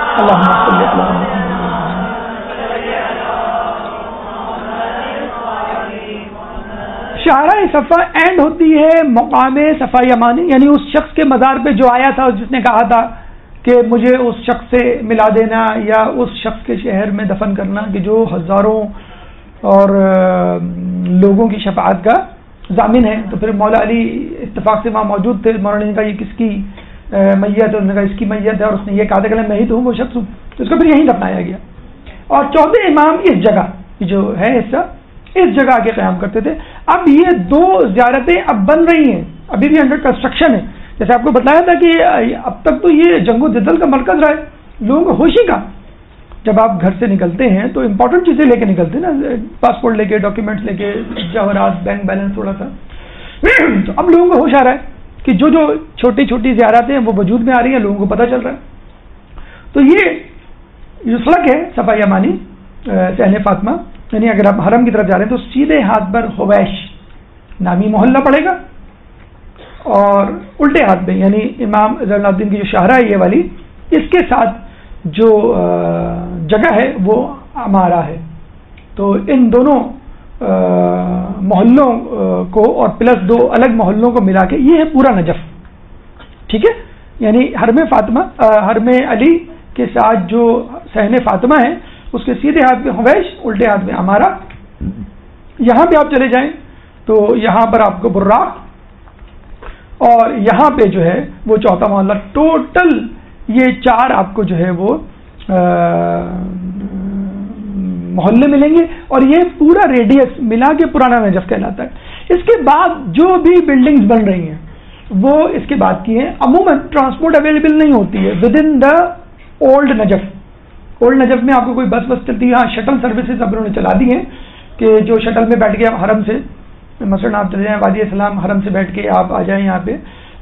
شاہراہ صفا اینڈ ہوتی ہے مقام صفا یمانی، یعنی اس شخص کے مزار پہ جو آیا تھا جس نے کہا تھا کہ مجھے اس شخص سے ملا دینا یا اس شخص کے شہر میں دفن کرنا کہ جو ہزاروں اور لوگوں کی شفاعت کا ضامن ہے. تو پھر مولا علی اتفاق سے وہاں موجود تھے. مولانا نے کہا یہ کس کی میت ہے؟ انہوں نے کہا اس کی میت ہے، اور اس نے یہ کہا تھا کہ میں ہی تو ہوں، وہ شخص ہوں. تو اس کو پھر یہیں دفنایا گیا. اور چوتھے امام اس جگہ جو ہے حصہ اس جگہ کے قیام کرتے تھے. اب یہ 2 زیارتیں اب بن رہی ہیں، ابھی بھی انڈر کنسٹرکشن ہے. جیسے آپ کو بتایا تھا کہ اب تک تو یہ جنگ و جدل کا مرکز رہا ہے، لوگوں کو ہوشی کا. جب آپ گھر سے نکلتے ہیں تو امپورٹنٹ چیزیں لے کے نکلتے ہیں نا، پاسپورٹ لے کے، ڈاکیومنٹس لے کے، جواہرات، بینک بیلنس تھوڑا سا. تو اب لوگوں کو ہوش آ رہا ہے کہ جو چھوٹی چھوٹی زیارتیں ہیں وہ وجود میں آ رہی ہیں، لوگوں کو پتہ چل رہا ہے. تو یہ جو سڑک ہے صفا یمانی صحن فاطمہ، یعنی اگر آپ حرم کی طرف جا رہے ہیں تو سیدھے ہاتھ پر حویش نامی محلہ پڑے گا، اور الٹے ہاتھ پہ یعنی امام زین العابدین کی جو شاہراہ ہے یہ والی، اس کے ساتھ جو جگہ ہے وہ ہمارا ہے. تو ان دونوں محلوں کو اور پلس 2 الگ محلوں کو ملا کے یہ ہے پورا نجف. ٹھیک ہے، یعنی حرم علی کے ساتھ جو صحن فاطمہ ہے اس کے سیدھے ہاتھ پہ حویش، الٹے ہاتھ میں ہمارا. یہاں پہ آپ چلے جائیں تو یہاں پر آپ کو براق، اور یہاں پہ جو ہے وہ چوتھا محلہ. ٹوٹل یہ 4 آپ کو جو ہے وہ محلے ملیں گے، اور یہ پورا ریڈیس ملا کے پرانا نجف کہلاتا ہے. اس کے بعد جو بھی بلڈنگز بن رہی ہیں وہ اس کے بعد کی ہیں. عموماً ٹرانسپورٹ اویلیبل نہیں ہوتی ہے with in the old Najaf. Old Najaf میں آپ کو کوئی بس چلتی ہے، ہاں شٹل سروسز اب انہوں نے چلا دی ہیں کہ جو شٹل میں بیٹھ کے آپ حرم سے مثلاً آپ چلے جائیں وادی اسلام، حرم سے بیٹھ کے آپ آ جائیں یہاں پہ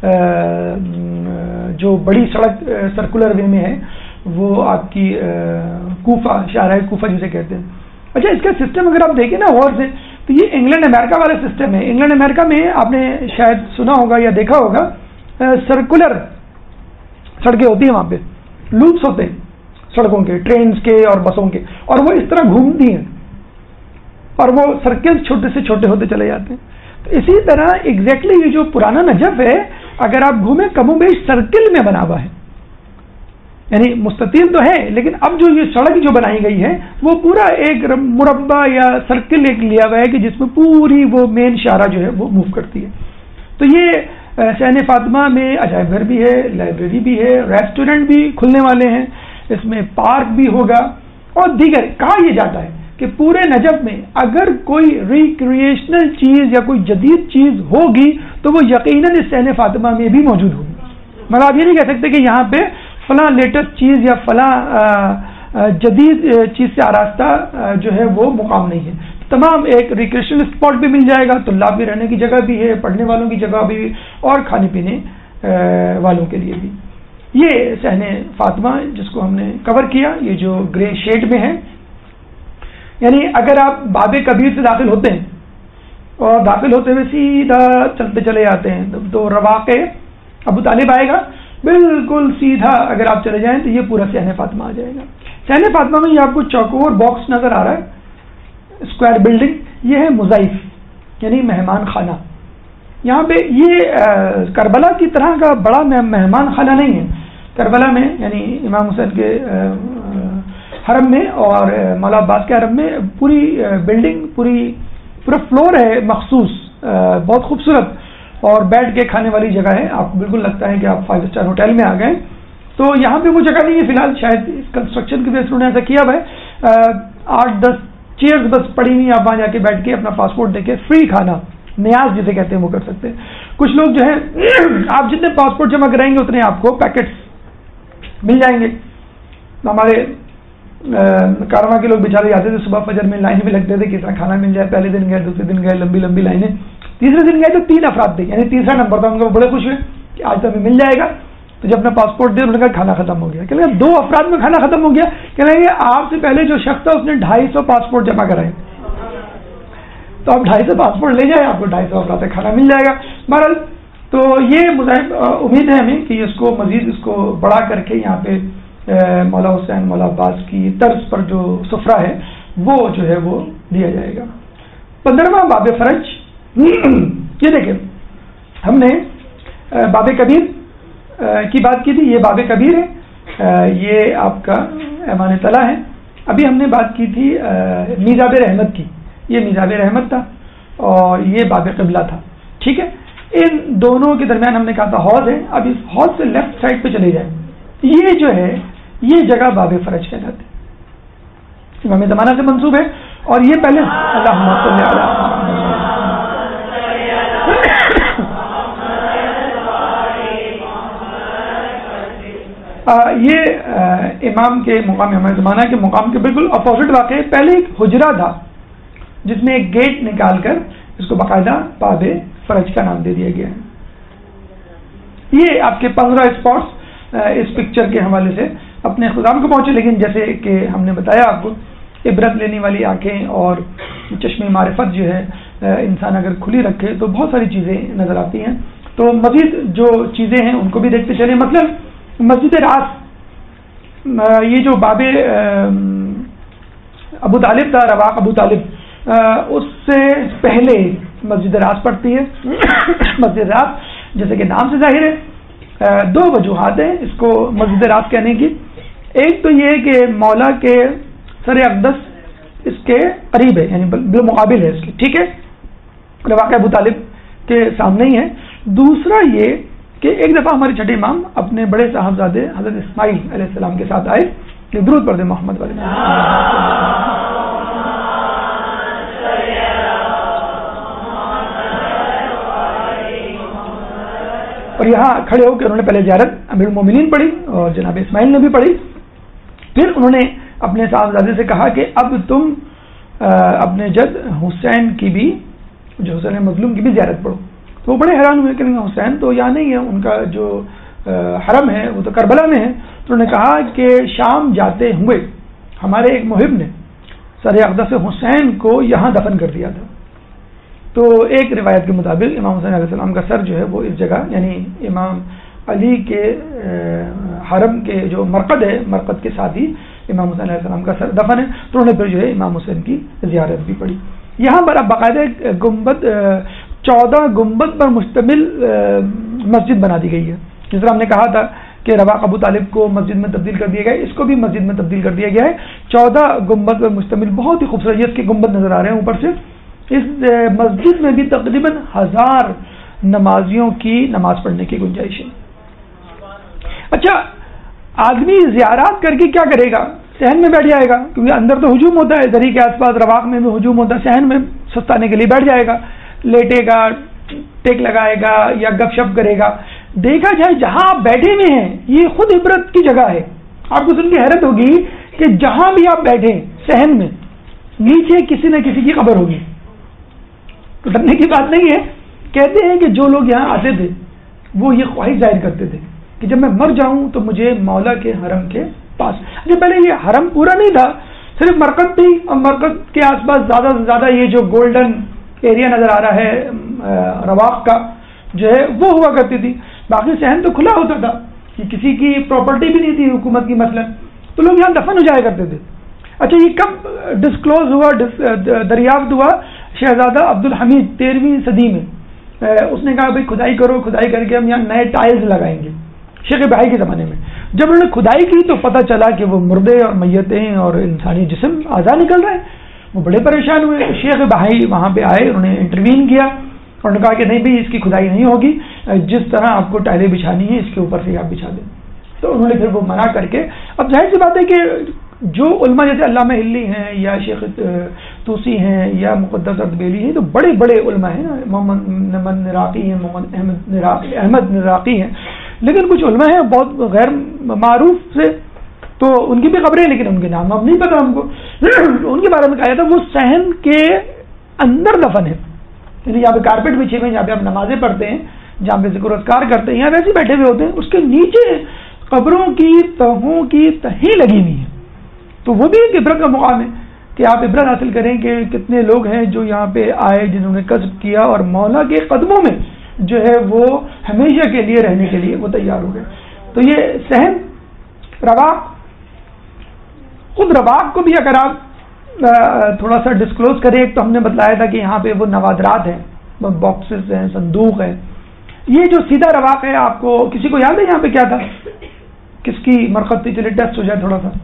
جو بڑی سڑک سرکولر وے میں ہے وہ آپ کی کوفہ، شاہراہ کوفہ جسے کہتے ہیں. اچھا، اس کا سسٹم اگر آپ دیکھیں نا غور سے تو یہ انگلینڈ امریکہ والا سسٹم ہے. انگلینڈ امریکہ میں آپ نے شاید سنا ہوگا یا دیکھا ہوگا، سرکولر سڑکیں ہوتی ہیں، وہاں پہ لوپس ہوتے ہیں سڑکوں کے، ٹرینز کے اور بسوں کے، اور وہ اس طرح گھومتی ہیں اور وہ سرکل چھوٹے سے چھوٹے ہوتے چلے جاتے ہیں. تو اسی طرح ایگزیکٹلی یہ جو پرانا نجف ہے اگر آپ گھومیں کم و بیش سرکل میں بنا ہوا ہے، یعنی مستطیل تو ہے لیکن اب جو یہ سڑک جو بنائی گئی ہے وہ پورا ایک مربع یا سرکل ایک لیا ہوا ہے کہ جس میں پوری وہ مین شاہراہ جو ہے وہ موو کرتی ہے. تو یہ صحن فاطمہ میں عجائب گھر بھی ہے، لائبریری بھی ہے، ریسٹورینٹ بھی کھلنے والے ہیں، اس میں پارک بھی ہوگا اور دیگر. کہا یہ جاتا ہے کہ پورے نجف میں اگر کوئی ریکریشنل چیز یا کوئی جدید چیز ہوگی تو وہ یقیناً اس صحن فاطمہ میں بھی موجود ہوگی. مگر آپ یہ نہیں کہہ سکتے کہ یہاں پہ فلاں لیٹسٹ چیز یا فلاں جدید چیز سے آراستہ جو ہے وہ مقام نہیں ہے. تمام ایک ریکریشنل اسپاٹ بھی مل جائے گا، طلاب بھی رہنے کی جگہ بھی ہے، پڑھنے والوں کی جگہ بھی، اور کھانے پینے والوں کے لیے بھی. یہ صحن فاطمہ جس کو ہم نے کور کیا، یہ جو گرے شیڈ میں ہے، یعنی اگر آپ باب کبیر سے داخل ہوتے ہیں اور داخل ہوتے ہوئے سیدھا چلتے چلے جاتے ہیں تو رواق ابو طالب آئے گا، بالکل سیدھا اگر آپ چلے جائیں تو یہ پورا صحن فاطمہ آ جائے گا. صحن فاطمہ میں یہ آپ کو چوکور باکس نظر آ رہا ہے، اسکوائر بلڈنگ، یہ ہے مضیف یعنی مہمان خانہ. یہاں پہ یہ کربلا کی طرح کا بڑا مہمان خانہ نہیں ہے. کربلا میں یعنی امام حسین کے حرم میں اور مولا عباس کے حرم میں پوری بلڈنگ پورا فلور ہے مخصوص، بہت خوبصورت، اور بیٹھ کے کھانے والی جگہ ہے. آپ کو بالکل لگتا ہے کہ آپ 5 اسٹار ہوٹل میں آ گئے. تو یہاں پہ وہ جگہ نہیں ہے فی الحال، شاید کنسٹرکشن کی وجہ سے انہوں نے ایسا کیا ہوا ہے. 8-10 چیئرز بس پڑی ہوئی، آپ وہاں جا کے بیٹھ کے اپنا پاسپورٹ دے کے فری کھانا نیاز جسے کہتے ہیں وہ کر سکتے ہیں. کچھ لوگ جو ہے آپ جتنے پاسپورٹ جمع کرائیں گے اتنے آپ کو پیکٹس مل جائیں گے. ہمارے کارواں کے لوگ بیچارے آتے تھے صبح فجر میں لائن میں لگتے تھے کس طرح کھانا مل جائے. پہلے دن گئے، دوسرے دن گئے، لمبی لمبی لائنیں. تیسرے دن گئے تو 3 افراد تھے، یعنی تیسرا نمبر تھا ان کو. بڑے خوش ہوئے کہ آج تو ہمیں مل جائے گا. تو جب اپنا پاسپورٹ دے انہوں نے کہا کھانا ختم ہو گیا. کہ 2 افراد میں کھانا ختم ہو گیا. کہ آپ سے پہلے جو شخص تھا اس نے 250 پاسپورٹ جمع کرائے، تو آپ 250 پاسپورٹ لے جائیں، آپ کو 250 افراد سے کھانا مل جائے گا. بہرحال تو یہ امید ہے ہمیں کہ اس کو مزید اس کو بڑا کر کے یہاں پہ مولا حسین مولا عباس کی طرز پر جو سفرہ ہے وہ جو ہے وہ دیا جائے گا. 15واں باب فرج. یہ دیکھیں ہم نے باب کبیر کی بات کی تھی، یہ باب کبیر ہے، یہ آپ کا ایمان طلع ہے. ابھی ہم نے بات کی تھی میزاب رحمت کی، یہ میزاب رحمت تھا اور یہ باب قبلہ تھا. ٹھیک ہے، ان دونوں کے درمیان ہم نے کہا تھا حوض ہے. اب اس حوض سے لیفٹ سائڈ پہ چلے جائیں، یہ جو ہے یہ جگہ باب فرج کہلاتے ہیں. امام زمانہ سے منسوب ہے اور یہ پہلے اللہم صلی علی یہ امام کے مقام ہمارے زمانہ کے مقام کے بالکل اپوزٹ واقع ہے. پہلے ایک حجرہ تھا جس میں ایک گیٹ نکال کر اس کو باقاعدہ باب فرج کا نام دے دیا گیا ہے. یہ آپ کے 15 اسپاٹس اس پکچر کے حوالے سے اپنے خدام کو پہنچے. لیکن جیسے کہ ہم نے بتایا آپ کو, عبرت لینے والی آنکھیں اور چشم معرفت جو ہے انسان اگر کھلی رکھے تو بہت ساری چیزیں نظر آتی ہیں. تو مزید جو چیزیں ہیں ان کو بھی دیکھتے چلیں. مثلا مسجد راس, یہ جو باب ابو طالب تھا, رواق ابو طالب, اس سے پہلے مسجد راس پڑتی ہے. مسجد راس جیسے کہ نام سے ظاہر ہے, 2 وجوہات ہیں اس کو مسجد راس کہنے کی. ایک تو یہ کہ مولا کے سر اقدس اس کے قریب ہے, یعنی بالمقابل ہے اس کے, ٹھیک ہے, رواق ابو طالب کے سامنے ہی ہے. دوسرا یہ کہ ایک دفعہ ہمارے چھٹے امام اپنے بڑے صاحبزادے حضرت اسماعیل علیہ السلام کے ساتھ آئے کہ درود پڑھ دیں محمد والے, اور یہاں کھڑے ہو کے انہوں نے پہلے زیارت امیر المومنین پڑھی اور جناب اسماعیل نے بھی پڑھی. پھر انہوں نے اپنے صاحبزادے سے کہا کہ اب تم اپنے جد حسین کی بھی, جو حسین مظلوم کی بھی زیارت پڑھو. تو وہ بڑے حیران ہوئے کہ حسین تو یہاں نہیں ہے, ان کا جو حرم ہے وہ تو کربلا میں ہے. تو انہوں نے کہا کہ شام جاتے ہوئے ہمارے ایک محب نے سر اقدس حسین کو یہاں دفن کر دیا تھا. تو ایک روایت کے مطابق امام حسین علیہ السلام کا سر جو ہے وہ اس جگہ, یعنی امام علی کے حرم کے جو مرقد ہے, مرقد کے ساتھ ہی امام حسین علیہ السلام کا سر دفن ہے. تو انہوں نے پھر جو ہے امام حسین کی زیارت بھی پڑھی. یہاں پر اب باقاعدہ گنبد 14 گنبد پر مشتمل مسجد بنا دی گئی ہے. جس طرح ہم نے کہا تھا کہ رواق ابو طالب کو مسجد میں تبدیل کر دیا گیا ہے, اس کو بھی مسجد میں تبدیل کر دیا گیا ہے. 14 گنبد پر مشتمل بہت ہی خوبصورت اس کے گنبد نظر آ رہے ہیں اوپر سے. اس مسجد میں بھی تقریباً 1000 نمازیوں کی نماز پڑھنے کی گنجائش ہے. اچھا, آدمی زیارات کر کے کیا کرے گا؟ صحن میں بیٹھ جائے گا, کیونکہ اندر تو ہجوم ہوتا ہے, دری کے آس پاس رواق میں بھی ہجوم ہوتا ہے. صحن میں سستانے کے لیے بیٹھ جائے گا, لیٹے گا, ٹیک لگائے گا یا گپ شپ کرے گا. دیکھا جائے جہاں آپ بیٹھے ہوئے ہیں یہ خود عبرت کی جگہ ہے. آپ کو سن کے حیرت ہوگی کہ جہاں بھی آپ بیٹھے صحن میں نیچے کسی نہ کسی کی قبر ہوگی. تو ڈرنے کی بات نہیں ہے. کہتے ہیں کہ جو لوگ یہاں آتے تھے وہ یہ خواہش ظاہر کرتے تھے کہ جب میں مر جاؤں تو مجھے مولا کے حرم کے پاس. اچھا, پہلے یہ حرم پورا نہیں تھا, صرف مرکز تھی, اور مرکز کے آس پاس زیادہ سے زیادہ یہ جو گولڈن ایریا نظر آ رہا ہے رواق کا جو ہے وہ ہوا کرتی تھی. باقی صحن تو کھلا ہوتا تھا, کہ کسی کی پراپرٹی بھی نہیں تھی حکومت کی مثلا, تو لوگ یہاں دفن ہو جایا کرتے تھے. اچھا, یہ کب ڈسکلوز ہوا, دریافت ہوا؟ شہزادہ عبد الحمید 13ویں صدی میں اس نے کہا بھائی کھدائی کرو, کھدائی کر کے ہم یہاں نئے ٹائلز لگائیں گے. شیخ بہائی کے زمانے میں جب انہوں نے کھدائی کی تو پتہ چلا کہ وہ مردے اور میتیں اور انسانی جسم اعضاء نکل رہے ہیں. وہ بڑے پریشان ہوئے. شیخ بہائی وہاں پہ آئے, انہوں نے انٹروین کیا, اور انہوں نے کہا کہ نہیں بھائی اس کی کھدائی نہیں ہوگی, جس طرح آپ کو ٹائلیں بچھانی ہیں اس کے اوپر سے آپ بچھا دیں. تو انہوں نے پھر وہ منع کر کے, اب ظاہر سی بات ہے کہ جو علماء جیسے علامہ ہلی ہیں یا شیخ توسی ہیں یا مقدس اردبیلی ہیں, تو بڑے بڑے علماء ہیں, محمد نمن نراقی ہیں, محمد احمد نراقی ہیں, لیکن کچھ علماء ہیں بہت غیر معروف سے, تو ان کی بھی خبریں لیکن ان کے نام اب نہیں پتا ہم کو. ان کے بارے میں کہا جاتا وہ صحن کے اندر دفن ہے, یعنی جہاں پہ کارپیٹ بچھے ہوئے ہیں, جہاں پہ آپ نمازیں پڑھتے ہیں, جہاں پہ ذکر اذکار کرتے ہیں, یہاں ویسے بیٹھے ہوئے ہوتے ہیں, اس کے نیچے قبروں کی تہوں کی تہیں لگی ہوئی ہیں. تو وہ بھی ایک عبرت کا مقام ہے کہ آپ عبرت حاصل کریں کہ کتنے لوگ ہیں جو یہاں پہ آئے, جنہوں نے کسب کیا اور مولا کے قدموں میں جو ہے وہ ہمیشہ کے لیے رہنے کے لیے وہ تیار ہو گئے. تو یہ صحن رواق, خود رواق کو بھی اگر آپ تھوڑا سا ڈسکلوز کریں, تو ہم نے بتلایا تھا کہ یہاں پہ وہ نوادرات ہیں, باکسز ہیں, صندوق ہیں. یہ جو سیدھا رواق ہے, آپ کو کسی کو یاد ہے یہاں پہ کیا تھا, کس کی مرقد تھی؟ چلے ٹیسٹ ہو جائے تھوڑا سا.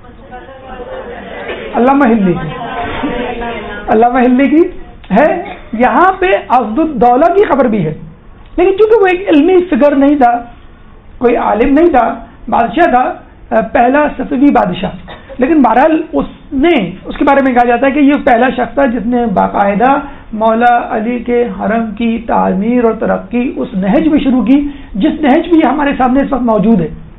علامہ ہلی کی, علامہ ہلی کی ہے. یہاں پہ عبد الدولہ کی خبر بھی ہے, لیکن چونکہ وہ ایک علمی فگر نہیں تھا, کوئی عالم نہیں تھا, بادشاہ تھا, پہلا صفوی بادشاہ, لیکن بہرحال اس کے بارے میں کہا جاتا ہے کہ یہ پہلا شخص تھا جس نے باقاعدہ مولا علی کے حرم کی تعمیر اور ترقی اس نہج میں شروع کی, جس نہج بھی ہمارے سامنے اس وقت موجود ہے.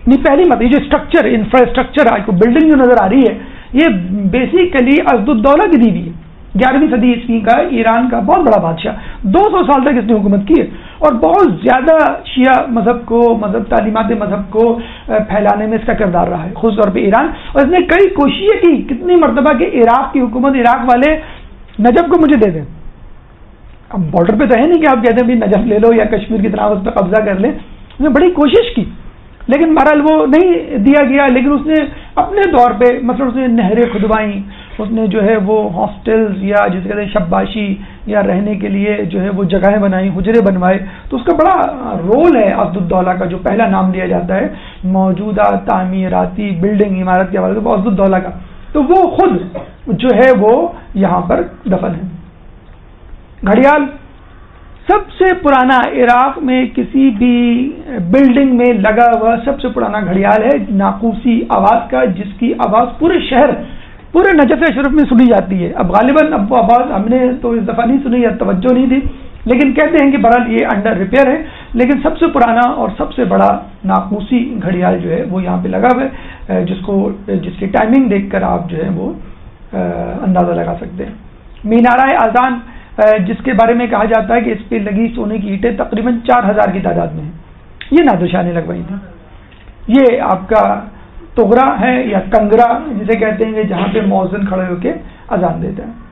نہیں پہلی مت، یہ جو اسٹرکچر انفراسٹرکچر آپ کو بلڈنگ جو نظر آ رہی ہے یہ بیسیکلی اسدالدولہ کی دی ہوئی ہے. 11ویں صدی عیسوی کا ایران کا بہت بڑا بادشاہ، 200 سال تک اس نے حکومت کی ہے اور بہت زیادہ شیعہ مذہب تعلیمات مذہب کو پھیلانے میں اس کا کردار رہا ہے، خاص طور پہ ایران. اور اس نے کئی کوششیں کی کتنی مرتبہ کہ عراق کی حکومت، عراق والے نجف کو مجھے دے دیں. اب بارڈر پہ تو ہے نہیں کہ آپ کہتے ہیں نجف لے لو یا کشمیر کی طرح اس پہ قبضہ کر لیں. اس نے بڑی کوشش کی لیکن بہرحال وہ نہیں دیا گیا. لیکن اس نے اپنے طور پہ مثلا اس نے نہریں کھدوائیں، اس نے جو ہے وہ ہاسٹلز یا جسے کہتے ہیں شباشی یا رہنے کے لیے جو ہے وہ جگہیں بنائیں، حجرے بنوائے. تو اس کا بڑا رول ہے اسدالدولہ کا، جو پہلا نام لیا جاتا ہے موجودہ تعمیراتی بلڈنگ عمارت کے حوالے سے اسدالدولہ کا. تو وہ خود جو ہے وہ یہاں پر دفن ہے. گھڑیال سب سے پرانا عراق میں کسی بھی بلڈنگ میں لگا ہوا سب سے پرانا گھڑیال ہے ناقوسی آواز کا، جس کی آواز پورے شہر، پورے نجف اشرف میں سنی جاتی ہے. اب غالباً اب وہ آواز ہم نے تو اس دفعہ نہیں سنی یا توجہ نہیں دی، لیکن کہتے ہیں کہ بہرحال یہ انڈر ریپیئر ہے. لیکن سب سے پرانا اور سب سے بڑا ناقوسی گھڑیال جو ہے وہ یہاں پہ لگا ہوا ہے، جس کی ٹائمنگ دیکھ کر آپ جو ہے وہ اندازہ لگا سکتے ہیں. مینارہ اذان جس کے بارے میں کہا جاتا ہے کہ اس پہ لگی سونے کی اینٹیں تقریباً 4000 کی تعداد میں ہیں، یہ نادر شاہ نے لگوائی تھی. یہ آپ کا تغرا ہے یا کنگرا جسے کہتے ہیں، جہاں پہ مؤذن کھڑے ہو کے اذان دیتے ہیں.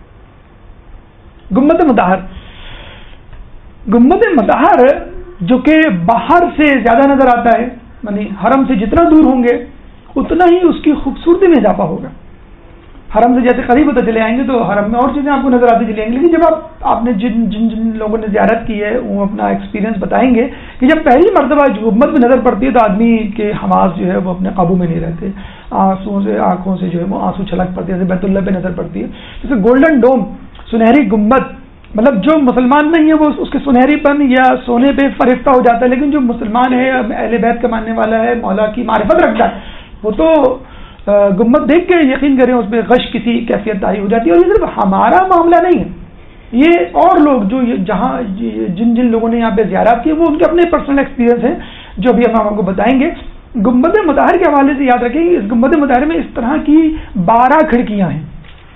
گنبد مطہر، گنبد مطہر جو کہ باہر سے زیادہ نظر آتا ہے، یعنی حرم سے جتنا دور ہوں گے اتنا ہی اس کی خوبصورتی میں اضافہ ہوگا. حرم سے جیسے قریب ہوتے چلے آئیں گے تو حرم میں اور چیزیں آپ کو نظر آتی چلی آئیں گی. لیکن جب آپ نے جن لوگوں نے زیارت کی ہے وہ اپنا ایکسپیرینس بتائیں گے کہ جب پہلی مرتبہ گنبد میں نظر پڑتی ہے تو آدمی کے حواس جو ہے وہ اپنے قابو میں نہیں رہتے، آنکھوں سے جو ہے وہ آنسو چھلک پڑتے ہیں. جیسے بیت اللہ پہ نظر پڑتی ہے، جیسے گولڈن ڈوم، سنہری گنبد، مطلب جو مسلمان نہیں ہے وہ اس کے سنہری پن یا سونے پہ فرشتہ ہو جاتا ہے، لیکن جو مسلمان ہے اہل بیت کا ماننے والا ہے، مولا کی معرفت رکھتا ہے، وہ تو گنبد دیکھ کے یقین کریں اس پہ غش کسی کیفیت طاری ہو جاتی ہے. اور یہ صرف ہمارا معاملہ نہیں ہے، یہ اور لوگ جو جہاں جن لوگوں نے یہاں پہ زیارت کی وہ ان کے اپنے پرسنل ایکسپیرینس ہیں جو ابھی ہم آپ کو بتائیں گے. گنبد مطہر کے حوالے سے یاد رکھیں کہ اس گنبد مطہر میں اس طرح کی 12 کھڑکیاں ہیں،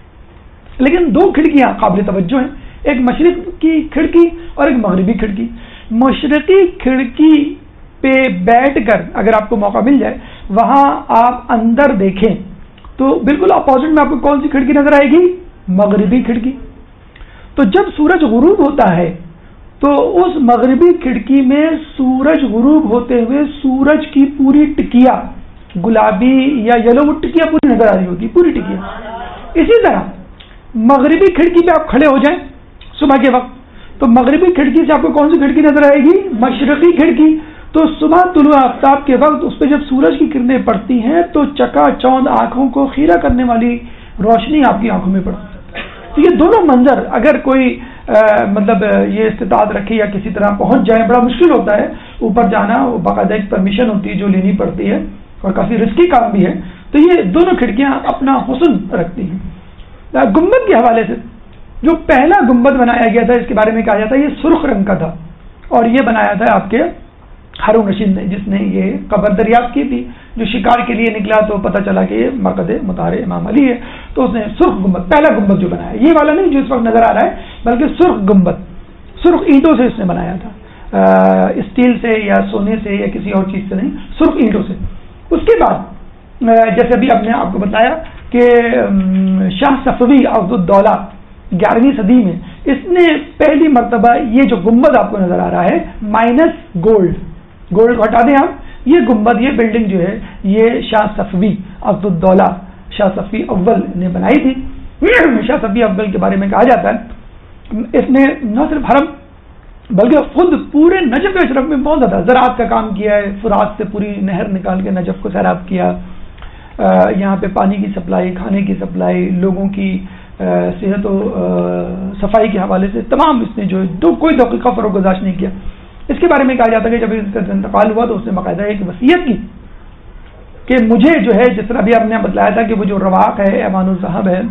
لیکن 2 کھڑکیاں قابل توجہ ہیں، ایک مشرق کی کھڑکی اور ایک مغربی کھڑکی. مشرقی کھڑکی پہ بیٹھ کر اگر آپ کو موقع مل جائے وہاں آپ اندر دیکھیں تو بالکل اپوزٹ میں آپ کو کون سی کھڑکی نظر آئے گی؟ مغربی کھڑکی. تو جب سورج غروب ہوتا ہے تو اس مغربی کھڑکی میں سورج غروب ہوتے ہوئے سورج کی پوری ٹکیا گلابی یا یلو ٹکیا پوری نظر آ رہی ہوگی، پوری ٹکیا. اسی طرح مغربی کھڑکی پہ آپ کھڑے ہو جائیں صبح کے وقت تو مغربی کھڑکی سے آپ کو کون سی کھڑکی نظر آئے گی؟ مشرقی کھڑکی. تو صبح طلوع آفتاب کے وقت اس پہ جب سورج کی کرنیں پڑتی ہیں تو چکا چوند آنکھوں کو خیرہ کرنے والی روشنی آپ کی آنکھوں میں پڑتی ہے. تو یہ دونوں منظر اگر کوئی مطلب یہ استطاعت رکھے یا کسی طرح پہنچ جائے، بڑا مشکل ہوتا ہے اوپر جانا، وہ باقاعدہ ایک پرمیشن ہوتی ہے جو لینی پڑتی ہے اور کافی رسکی کام بھی ہے. تو یہ دونوں کھڑکیاں اپنا حسن رکھتی ہیں. گنبد کے حوالے سے جو پہلا گنبد بنایا گیا تھا اس کے بارے میں کہا جاتا ہے یہ سرخ رنگ کا تھا اور یہ بنایا تھا آپ کے ہارون رشید نے، جس نے یہ قبر دریافت کی تھی. جو شکار کے لیے نکلا تو پتہ چلا کہ یہ مرقد مطہر امام علی ہے، تو اس نے سرخ گنبد، پہلا گنبد جو بنایا، یہ والا نہیں جو اس وقت نظر آ رہا ہے، بلکہ سرخ گنبد، سرخ اینٹوں سے اس نے بنایا تھا، اسٹیل سے یا سونے سے یا کسی اور چیز سے نہیں، سرخ اینٹوں سے. اس کے بعد جیسے ابھی آپ نے آپ کو بتایا کہ شاہ صفوی اسدالدولہ 11ویں صدی میں اس نے پہلی مرتبہ یہ جو گنبد آپ کو نظر آ رہا ہے مائنس گولڈ کو ہٹا دیں آپ، یہ گنبد، یہ بلڈنگ جو ہے یہ شاہ صفوی اسدالدولہ شاہ صفی اول نے بنائی تھی. شاہ صفی اول کے بارے میں کہا جاتا ہے اس نے نہ صرف حرم بلکہ خود پورے نجف اشرف میں بہت زیادہ زراعت کا کام کیا ہے. فرات سے پوری نہر نکال کے نجف کو سیراب کیا، یہاں پہ پانی کی سپلائی، کھانے کی سپلائی، لوگوں کی صحت و صفائی کے حوالے سے تمام اس نے جو کوئی دقیقہ فروغ گزاش نہیں کیا. اس کے بارے میں کہا جاتا ہے کہ جب اس کا انتقال ہوا تو اس نے باقاعدہ ایک وصیت کی کہ مجھے جو ہے، جس طرح بھی آپ نے بتلایا تھا کہ وہ جو رواق ہے، ایمان الذہب ہے،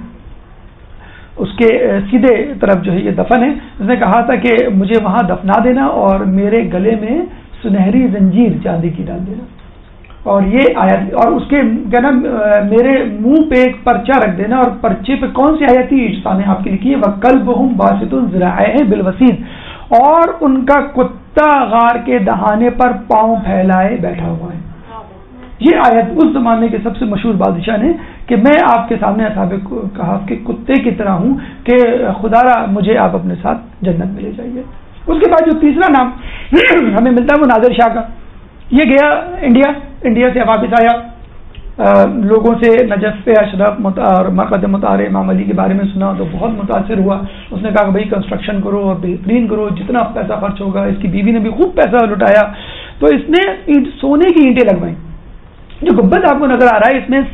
اس کے سیدھے طرف جو ہے یہ دفن ہے. اس نے کہا تھا کہ مجھے وہاں دفنا دینا اور میرے گلے میں سنہری زنجیر چاندی کی ڈال دینا. اور یہ آیت اور اس کے کہنا میرے منہ پہ ایک پرچہ رکھ دینا، اور پرچے پہ کون سی آیت تھی اجتماع نے آپ کے لکھی ہے، وَقَلْبُهُمْ بَاسِطٌ ذِرَاعَيْهِ بِالْوَسِيدِ، اور ان کا کتا غار کے دہانے پر پاؤں پھیلائے بیٹھا ہوا ہے۔ یہ آیت اس زمانے کے سب سے مشہور بادشاہ نے کہ میں آپ کے سامنے اصحاب کہف کے کتے کی طرح ہوں کہ خدا را مجھے آپ اپنے ساتھ جنت میں لے جائیے۔ اس کے بعد جو تیسرا نام ہمیں ملتا ہے وہ نادر شاہ کا۔ یہ گیا انڈیا سے واپس آیا، لوگوں سے نجف پہ اشرف اور مرقد مطہر امام علی کے بارے میں سنا تو بہت متاثر ہوا۔ اس نے کہا کہ بھائی کنسٹرکشن کرو اور بہترین کرو، جتنا پیسہ خرچ ہوگا۔ اس کی بیوی نے بھی خوب پیسہ لٹایا، تو اس نے سونے کی اینٹیں لگوائیں۔ جو گنبد آپ کو نظر آ رہا ہے اس میں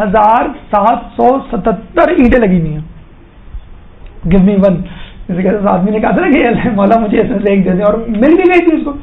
7,777 اینٹیں لگی ہوئی ہیں۔ گیو می ون، جیسے کہ آدمی نے کہا تھا نا کہ مولا مجھے اس میں سے ایک دے دیں، اور مل بھی گئی تھی اس کو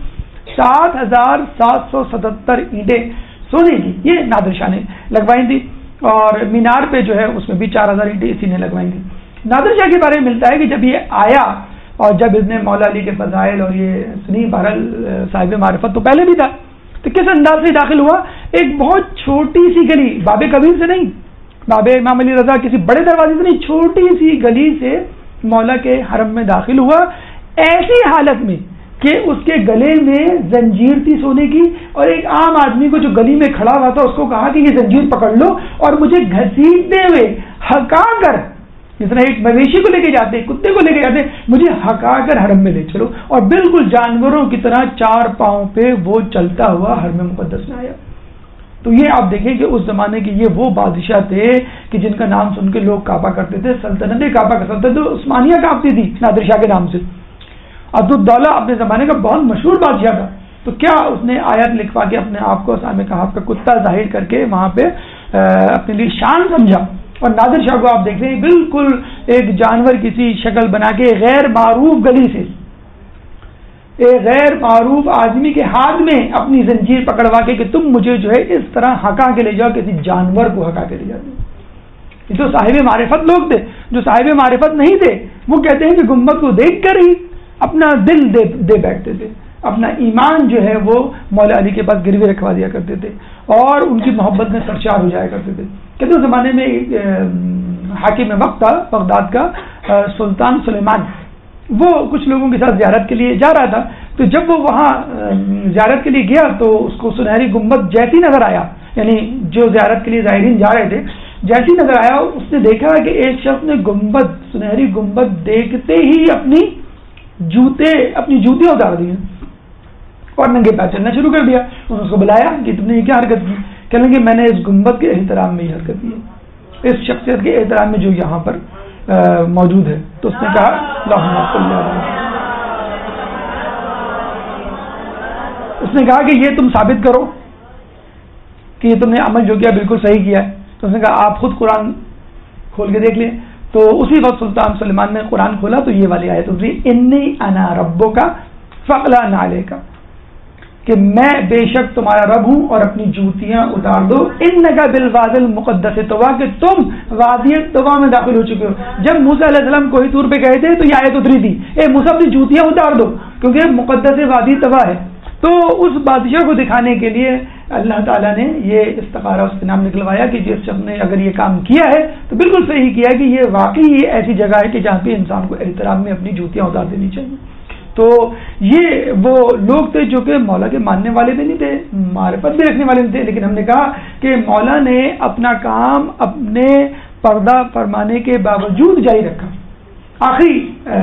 7,777 اینٹیں سونے کی، یہ نادر شاہ نے لگوائی تھی۔ اور مینار پہ جو ہے اس میں بھی 4,000 اینٹیں اسی نے لگوائی تھی۔ نادر شاہ کے بارے میں ملتا ہے کہ جب یہ آیا اور جب اس نے مولا علی کے فضائل اور یہ سنی بہرحال صاحب معرفت تو پہلے بھی تھا، تو کس انداز سے داخل ہوا؟ ایک بہت چھوٹی سی گلی، باب کبیر سے نہیں، باب امام علی رضا کسی بڑے دروازے سے نہیں، چھوٹی سی گلی سے مولا کے حرم میں داخل ہوا، ایسی حالت میں کہ اس کے گلے میں زنجیر تھی سونے کی، اور ایک عام آدمی کو جو گلی میں کھڑا ہوا تھا اس کو کہا کہ یہ زنجیر پکڑ لو اور مجھے گھسیٹتے ہوئے ہکا کر، جس طرح ایک مویشی کو لے کے جاتے، کتے کو لے کے جاتے، مجھے ہکا کر حرم میں لے چلو، اور بالکل جانوروں کی طرح 4 پاؤں پہ وہ چلتا ہوا حرم مقدس میں آیا۔ تو یہ آپ دیکھیں کہ اس زمانے کے یہ وہ بادشاہ تھے کہ جن کا نام سن کے لوگ کعبہ کرتے تھے، سلطنت کعبہ کا سلطنت عثمانیہ کانپتی تھی نادر شاہ کے نام سے۔ عبدالدولہ اپنے زمانے کا بہت مشہور بادشاہ تھا، تو کیا اس نے آیت لکھوا کے اپنے آپ کو اصحاب کہف کا کتا ظاہر کر کے وہاں پہ اپنے لیے شان سمجھا، اور نادر شاہ کو آپ دیکھ رہے ہیں بالکل ایک جانور کسی شکل بنا کے غیر معروف گلی سے ایک غیر معروف آدمی کے ہاتھ میں اپنی زنجیر پکڑوا کے کہ تم مجھے جو ہے اس طرح ہکا کے لے جاؤ، کسی جانور کو ہکا کے لے جاتے۔ یہ تو صاحب معرفت لوگ تھے، جو صاحب معرفت نہیں تھے وہ کہتے ہیں کہ گنبد کو دیکھ کر ہی اپنا دل دے بیٹھتے تھے، اپنا ایمان جو ہے وہ مولا علی کے پاس گروے رکھوا دیا کرتے تھے، اور ان کی محبت میں سرشار ہو جایا کرتے تھے۔ کہتے ہیں زمانے میں حاکم وقت تھا بغداد کا سلطان سلیمان، وہ کچھ لوگوں کے ساتھ زیارت کے لیے جا رہا تھا، تو جب وہ وہاں زیارت کے لیے گیا تو اس کو سنہری گنبد جیسی نظر آیا، یعنی جو زیارت کے لیے زائرین جا رہے تھے جیسی نظر آیا، اس نے دیکھا کہ ایک شخص نے گنبد سنہری گنبد دیکھتے ہی اپنی جوتیاں اتار دی ہیں اور ننگے پیر چلنا شروع کر دیا۔ انہوں نے اس کو بلایا کہ تم نے یہ کیا حرکت کی؟ کہنے لگے میں نے اس گنبد کے احترام میں یہ حرکت کی ہے، اس شخصیت کے احترام میں جو یہاں پر موجود ہے۔ تو اس نے کہا اللہم صلی علی، اس نے کہا کہ یہ تم ثابت کرو کہ یہ تم نے عمل جو کیا بالکل صحیح کیا ہے۔ تو اس نے کہا آپ خود قرآن کھول کے دیکھ لیں۔ تو اسی وقت سلطان سلیمان نے قرآن کھولا تو یہ والی آیت اتری، انی انا ربک فاغلظ علیک، کہ میں بے شک تمہارا رب ہوں اور اپنی جوتیاں اتار دو، انک بالوادی المقدس طویٰ، کہ تم وادی طویٰ میں داخل ہو چکے ہو۔ جب موسیٰ علیہ السلام کوہ طور پہ گئے تھے تو یہ آیت اتری تھی، اے موسیٰ اپنی جوتیاں اتار دو کیونکہ مقدس وادی طویٰ ہے۔ تو اس بادشاہ کو دکھانے کے لیے اللہ تعالیٰ نے یہ استخارہ اس کے نام نکلوایا کہ جس شخص نے اگر یہ کام کیا ہے تو بالکل صحیح کیا ہے کہ یہ واقعی یہ ایسی جگہ ہے کہ جہاں پہ انسان کو احترام میں اپنی جوتیاں اتار دینی چاہیے۔ تو یہ وہ لوگ تھے جو کہ مولا کے ماننے والے بھی نہیں تھے، معرفت بھی رکھنے والے نہیں تھے، لیکن ہم نے کہا کہ مولا نے اپنا کام اپنے پردہ فرمانے کے باوجود جاری رکھا۔ آخری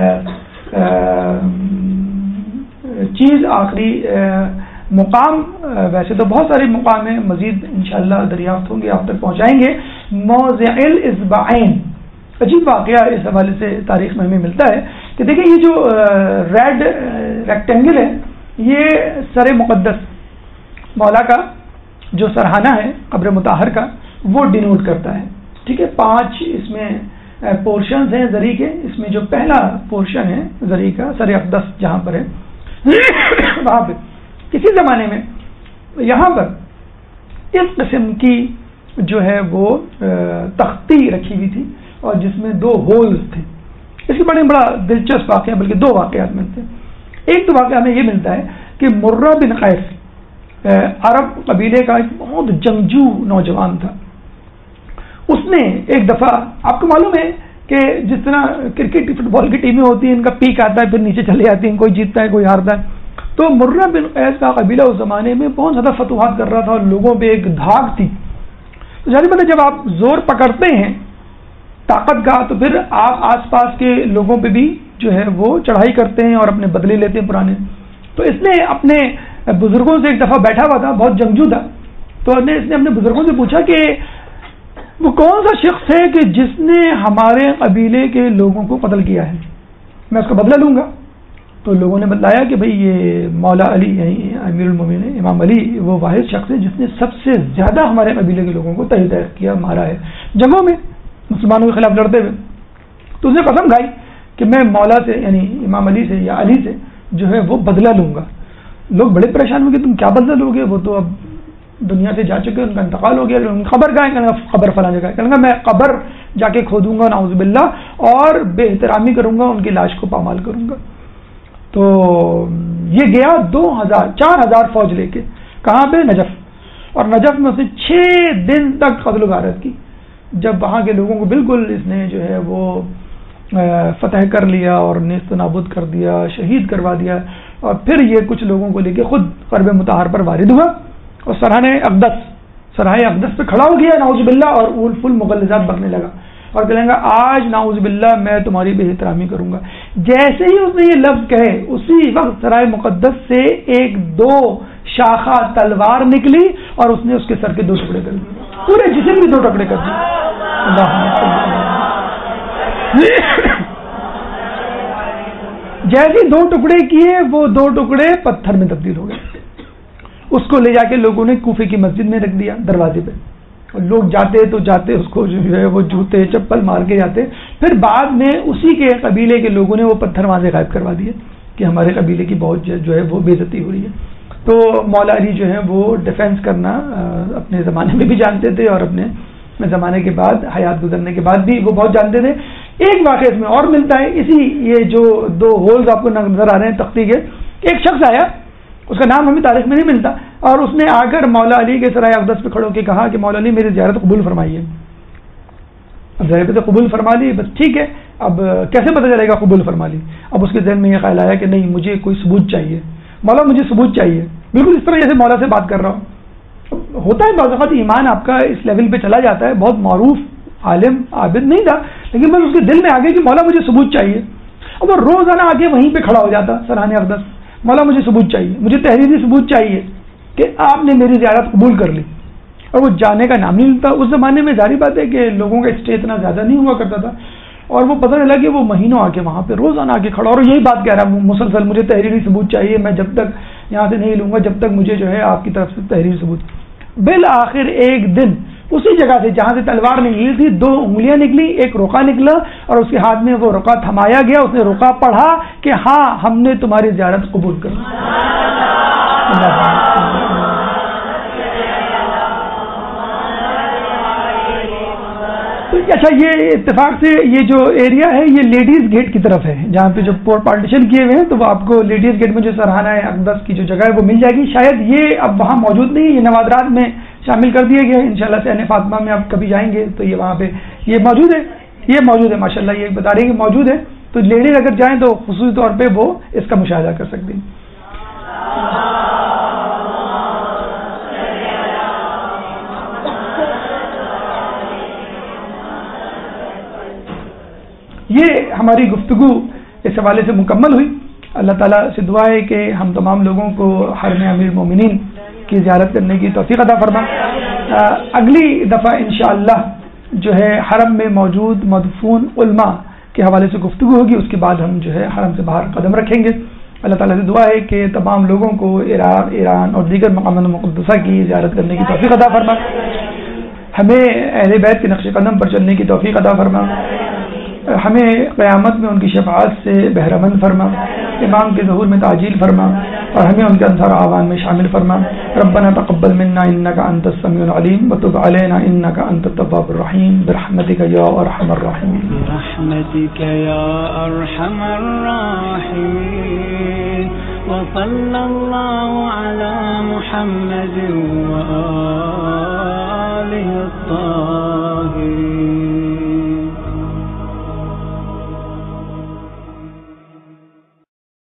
چیز، آخری مقام، ویسے تو بہت سارے مقام ہیں، مزید انشاءاللہ دریافت ہوں گے، آپ تک پہنچائیں گے۔ موضع الاصبعین، عجیب واقعہ اس حوالے سے تاریخ میں ہمیں ملتا ہے کہ دیکھیں یہ جو ریڈ ریکٹینگل ہے یہ سر مقدس مولا کا جو سرحانہ ہے قبر مطہر کا وہ ڈینوٹ کرتا ہے، ٹھیک ہے۔ 5 اس میں پورشنز ہیں زری کے، اس میں جو پہلا پورشن ہے زری کا سر اقدس جہاں پر ہے وہاں پہ کسی زمانے میں یہاں پر اس قسم کی جو ہے وہ تختی رکھی ہوئی تھی اور جس میں 2 ہولز تھے۔ اس کے بڑا دلچسپ واقعہ، بلکہ 2 واقعات ملتے ہیں۔ ایک تو واقعہ ہمیں یہ ملتا ہے کہ مرہ بن قیس عرب قبیلے کا ایک بہت جنگجو نوجوان تھا. اس نے ایک دفعہ، آپ کو معلوم ہے کہ جس طرح کرکٹ فٹ بال کی ٹیمیں ہوتی ہیں، ان کا پیک آتا ہے پھر نیچے چلے جاتی ہیں، کوئی جیتتا ہے کوئی ہارتا ہے. تو مرہ بن قیس کا قبیلہ اس زمانے میں بہت زیادہ فتوحات کر رہا تھا اور لوگوں پہ ایک دھاگ تھی. تو ظاہر بات ہے جب آپ زور پکڑتے ہیں طاقت کا تو پھر آپ آس پاس کے لوگوں پہ بھی جو ہے وہ چڑھائی کرتے ہیں اور اپنے بدلے لیتے ہیں پرانے. تو اس نے اپنے بزرگوں سے ایک دفعہ بیٹھا ہوا تھا، بہت جنگجو تھا، تو اس نے اپنے بزرگوں سے پوچھا کہ وہ کون سا شخص ہے کہ جس نے ہمارے قبیلے کے لوگوں کو قتل کیا ہے، میں اس کا بدلہ لوں گا. تو لوگوں نے بتلایا کہ بھئی یہ مولا علی یعنی امیر المومنین امام علی وہ واحد شخص ہے جس نے سب سے زیادہ ہمارے قبیلے کے لوگوں کو تحریک کیا، مارا ہے جنگوں میں مسلمانوں کے خلاف لڑتے ہوئے. تو اس نے قسم کھائی کہ میں مولا سے یعنی امام علی سے یا علی سے جو ہے وہ بدلہ لوں گا. لوگ بڑے پریشان ہو گئے، تم کیا بدلہ لو گے، وہ تو اب دنیا سے جا چکے، ان کا انتقال ہو گیا. خبر کہاں ہے؟ خبر فلاں جگہ. کہنے گا میں قبر جا کے کھودوں گا نعوذ باللہ اور بے احترامی کروں گا، ان کی لاش کو پامال کروں گا. تو یہ گیا 4,000 فوج لے کے، کہاں پہ؟ نجف. اور نجف میں اس نے 6 دن تک قتل و غارت کی. جب وہاں کے لوگوں کو بالکل اس نے جو ہے وہ فتح کر لیا اور نیست و نابود کر دیا، شہید کروا دیا، اور پھر یہ کچھ لوگوں کو لے کے خود قرب مطہر پر وارد ہوا اور سرائے اقدس پہ کھڑا ہو گیا نعوذ باللہ، اور اول فل مغلظات بکنے لگا اور کہنے گا آج نعوذ باللہ میں تمہاری بے احترامی کروں گا. جیسے ہی اس نے یہ لفظ کہے اسی وقت سرائے مقدس سے 1-2 شاخہ تلوار نکلی اور اس نے اس کے سر کے 2 ٹکڑے کر دیے، پورے جسم کے 2 ٹکڑے کر دیے. جیسے 2 ٹکڑے کیے وہ 2 ٹکڑے پتھر میں تبدیل ہو گئے. اس کو لے جا کے لوگوں نے کوفے کی مسجد میں رکھ دیا دروازے پہ. لوگ جاتے تو جاتے اس کو جو ہے وہ جوتے چپل مار کے جاتے. پھر بعد میں اسی کے قبیلے کے لوگوں نے وہ پتھر وہاں سے غائب کروا دیے کہ ہمارے قبیلے کی بہت جو ہے وہ بے عزتی ہو رہی ہے. تو مولا علی جو ہے وہ ڈیفینس کرنا اپنے زمانے میں بھی جانتے تھے اور اپنے زمانے کے بعد حیات گزرنے کے بعد بھی وہ بہت جانتے تھے. ایک واقعہ اس میں اور ملتا ہے، اسی یہ جو 2 ہولز آپ کو نظر آ رہے ہیں تختی کے، ایک شخص آیا، اس کا نام ہمیں تاریخ میں نہیں ملتا، اور اس نے آ کر مولا علی کے سرائے اقدس پہ کھڑو کے کہا کہ مولا علی میری زیارت قبول فرمائیے. اب ظاہر سے قبول فرما لی، بس ٹھیک ہے، اب کیسے پتہ چلے گا قبول فرما لی؟ اب اس کے ذہن میں یہ خیال آیا کہ نہیں مجھے کوئی ثبوت چاہیے، مولا مجھے ثبوت چاہیے، بالکل اس طرح جیسے مولا سے بات کر رہا ہوں. ہوتا ہے بعض اوقات ایمان آپ کا اس لیول پہ چلا جاتا ہے، بہت معروف عالم عابد نہیں تھا لیکن بس اس کے دل میں آ گیا کہ مولا مجھے ثبوت چاہیے. اب وہ روزانہ آگے وہیں پہ کھڑا ہو جاتا سرحان اقدس، مولا مجھے ثبوت چاہیے، مجھے تحریری ثبوت چاہیے کہ آپ نے میری زیارت قبول کر لی. اور وہ جانے کا نام نہیں لیتا. اس زمانے میں ظاہری بات ہے کہ لوگوں کا اسٹے اتنا زیادہ نہیں ہوا کرتا تھا، اور وہ پتہ چلا کہ وہ مہینوں آ کے وہاں پہ روزانہ آ کے کھڑا اور یہی بات کہہ رہا ہے مسلسل، مجھے تحریری ثبوت چاہیے، میں جب تک یہاں سے نہیں لوں گا جب تک مجھے جو ہے آپ کی طرف سے تحریری ثبوت. بالآخر ایک دن اسی جگہ سے جہاں سے تلوار نکلی تھی 2 انگلیاں نکلی، ایک رقعہ نکلا اور اس کے ہاتھ میں وہ رقعہ تھمایا گیا. اس نے رقعہ پڑھا کہ ہاں ہم نے تمہاری زیارت قبول کر لی. اچھا، یہ اتفاق سے یہ جو ایریا ہے یہ لیڈیز گیٹ کی طرف ہے، جہاں پہ جو پارٹیشن کیے ہوئے ہیں، تو وہ آپ کو لیڈیز گیٹ میں جو سرحانہ اقدس کی جو جگہ ہے وہ مل جائے گی. شاید یہ اب وہاں موجود نہیں، یہ نوادرات میں شامل کر دیا گیا ہے. انشاءاللہ سے فاطمہ میں آپ کبھی جائیں گے تو یہ وہاں پہ یہ موجود ہے ماشاءاللہ، یہ بتا رہے ہیں کہ موجود ہے. تو لیڈیز اگر جائیں تو خصوصی طور پہ وہ اس کا مشاہدہ کر سکتے ہیں. یہ ہماری گفتگو اس حوالے سے مکمل ہوئی. اللہ تعالیٰ سے دعا ہے کہ ہم تمام لوگوں کو حرم امیر المومنین کی زیارت کرنے کی توفیق عطا فرما. اگلی دفعہ انشاءاللہ جو ہے حرم میں موجود مدفون علماء کے حوالے سے گفتگو ہوگی، اس کے بعد ہم جو ہے حرم سے باہر قدم رکھیں گے. اللہ تعالیٰ سے دعا ہے کہ تمام لوگوں کو عراق، ایران اور دیگر مقامات مقدسہ کی زیارت کرنے کی توفیق عطا فرما. ہمیں اہل بیت کے نقش قدم پر چلنے کی توفیق عطا فرما. ہمیں قیامت میں ان کی شفاعت سے بہرمند فرما. امام کے ظہور میں تعجیل فرما اور ہمیں ان کے انصار اعوان میں شامل فرما. ربنا تقبل منا انك انت السميع العليم وتب علينا انك انت التواب الرحيم برحمتك يا ارحم الراحمين. برحمتك يا ارحم الراحمين. وصلى الله على محمد
دل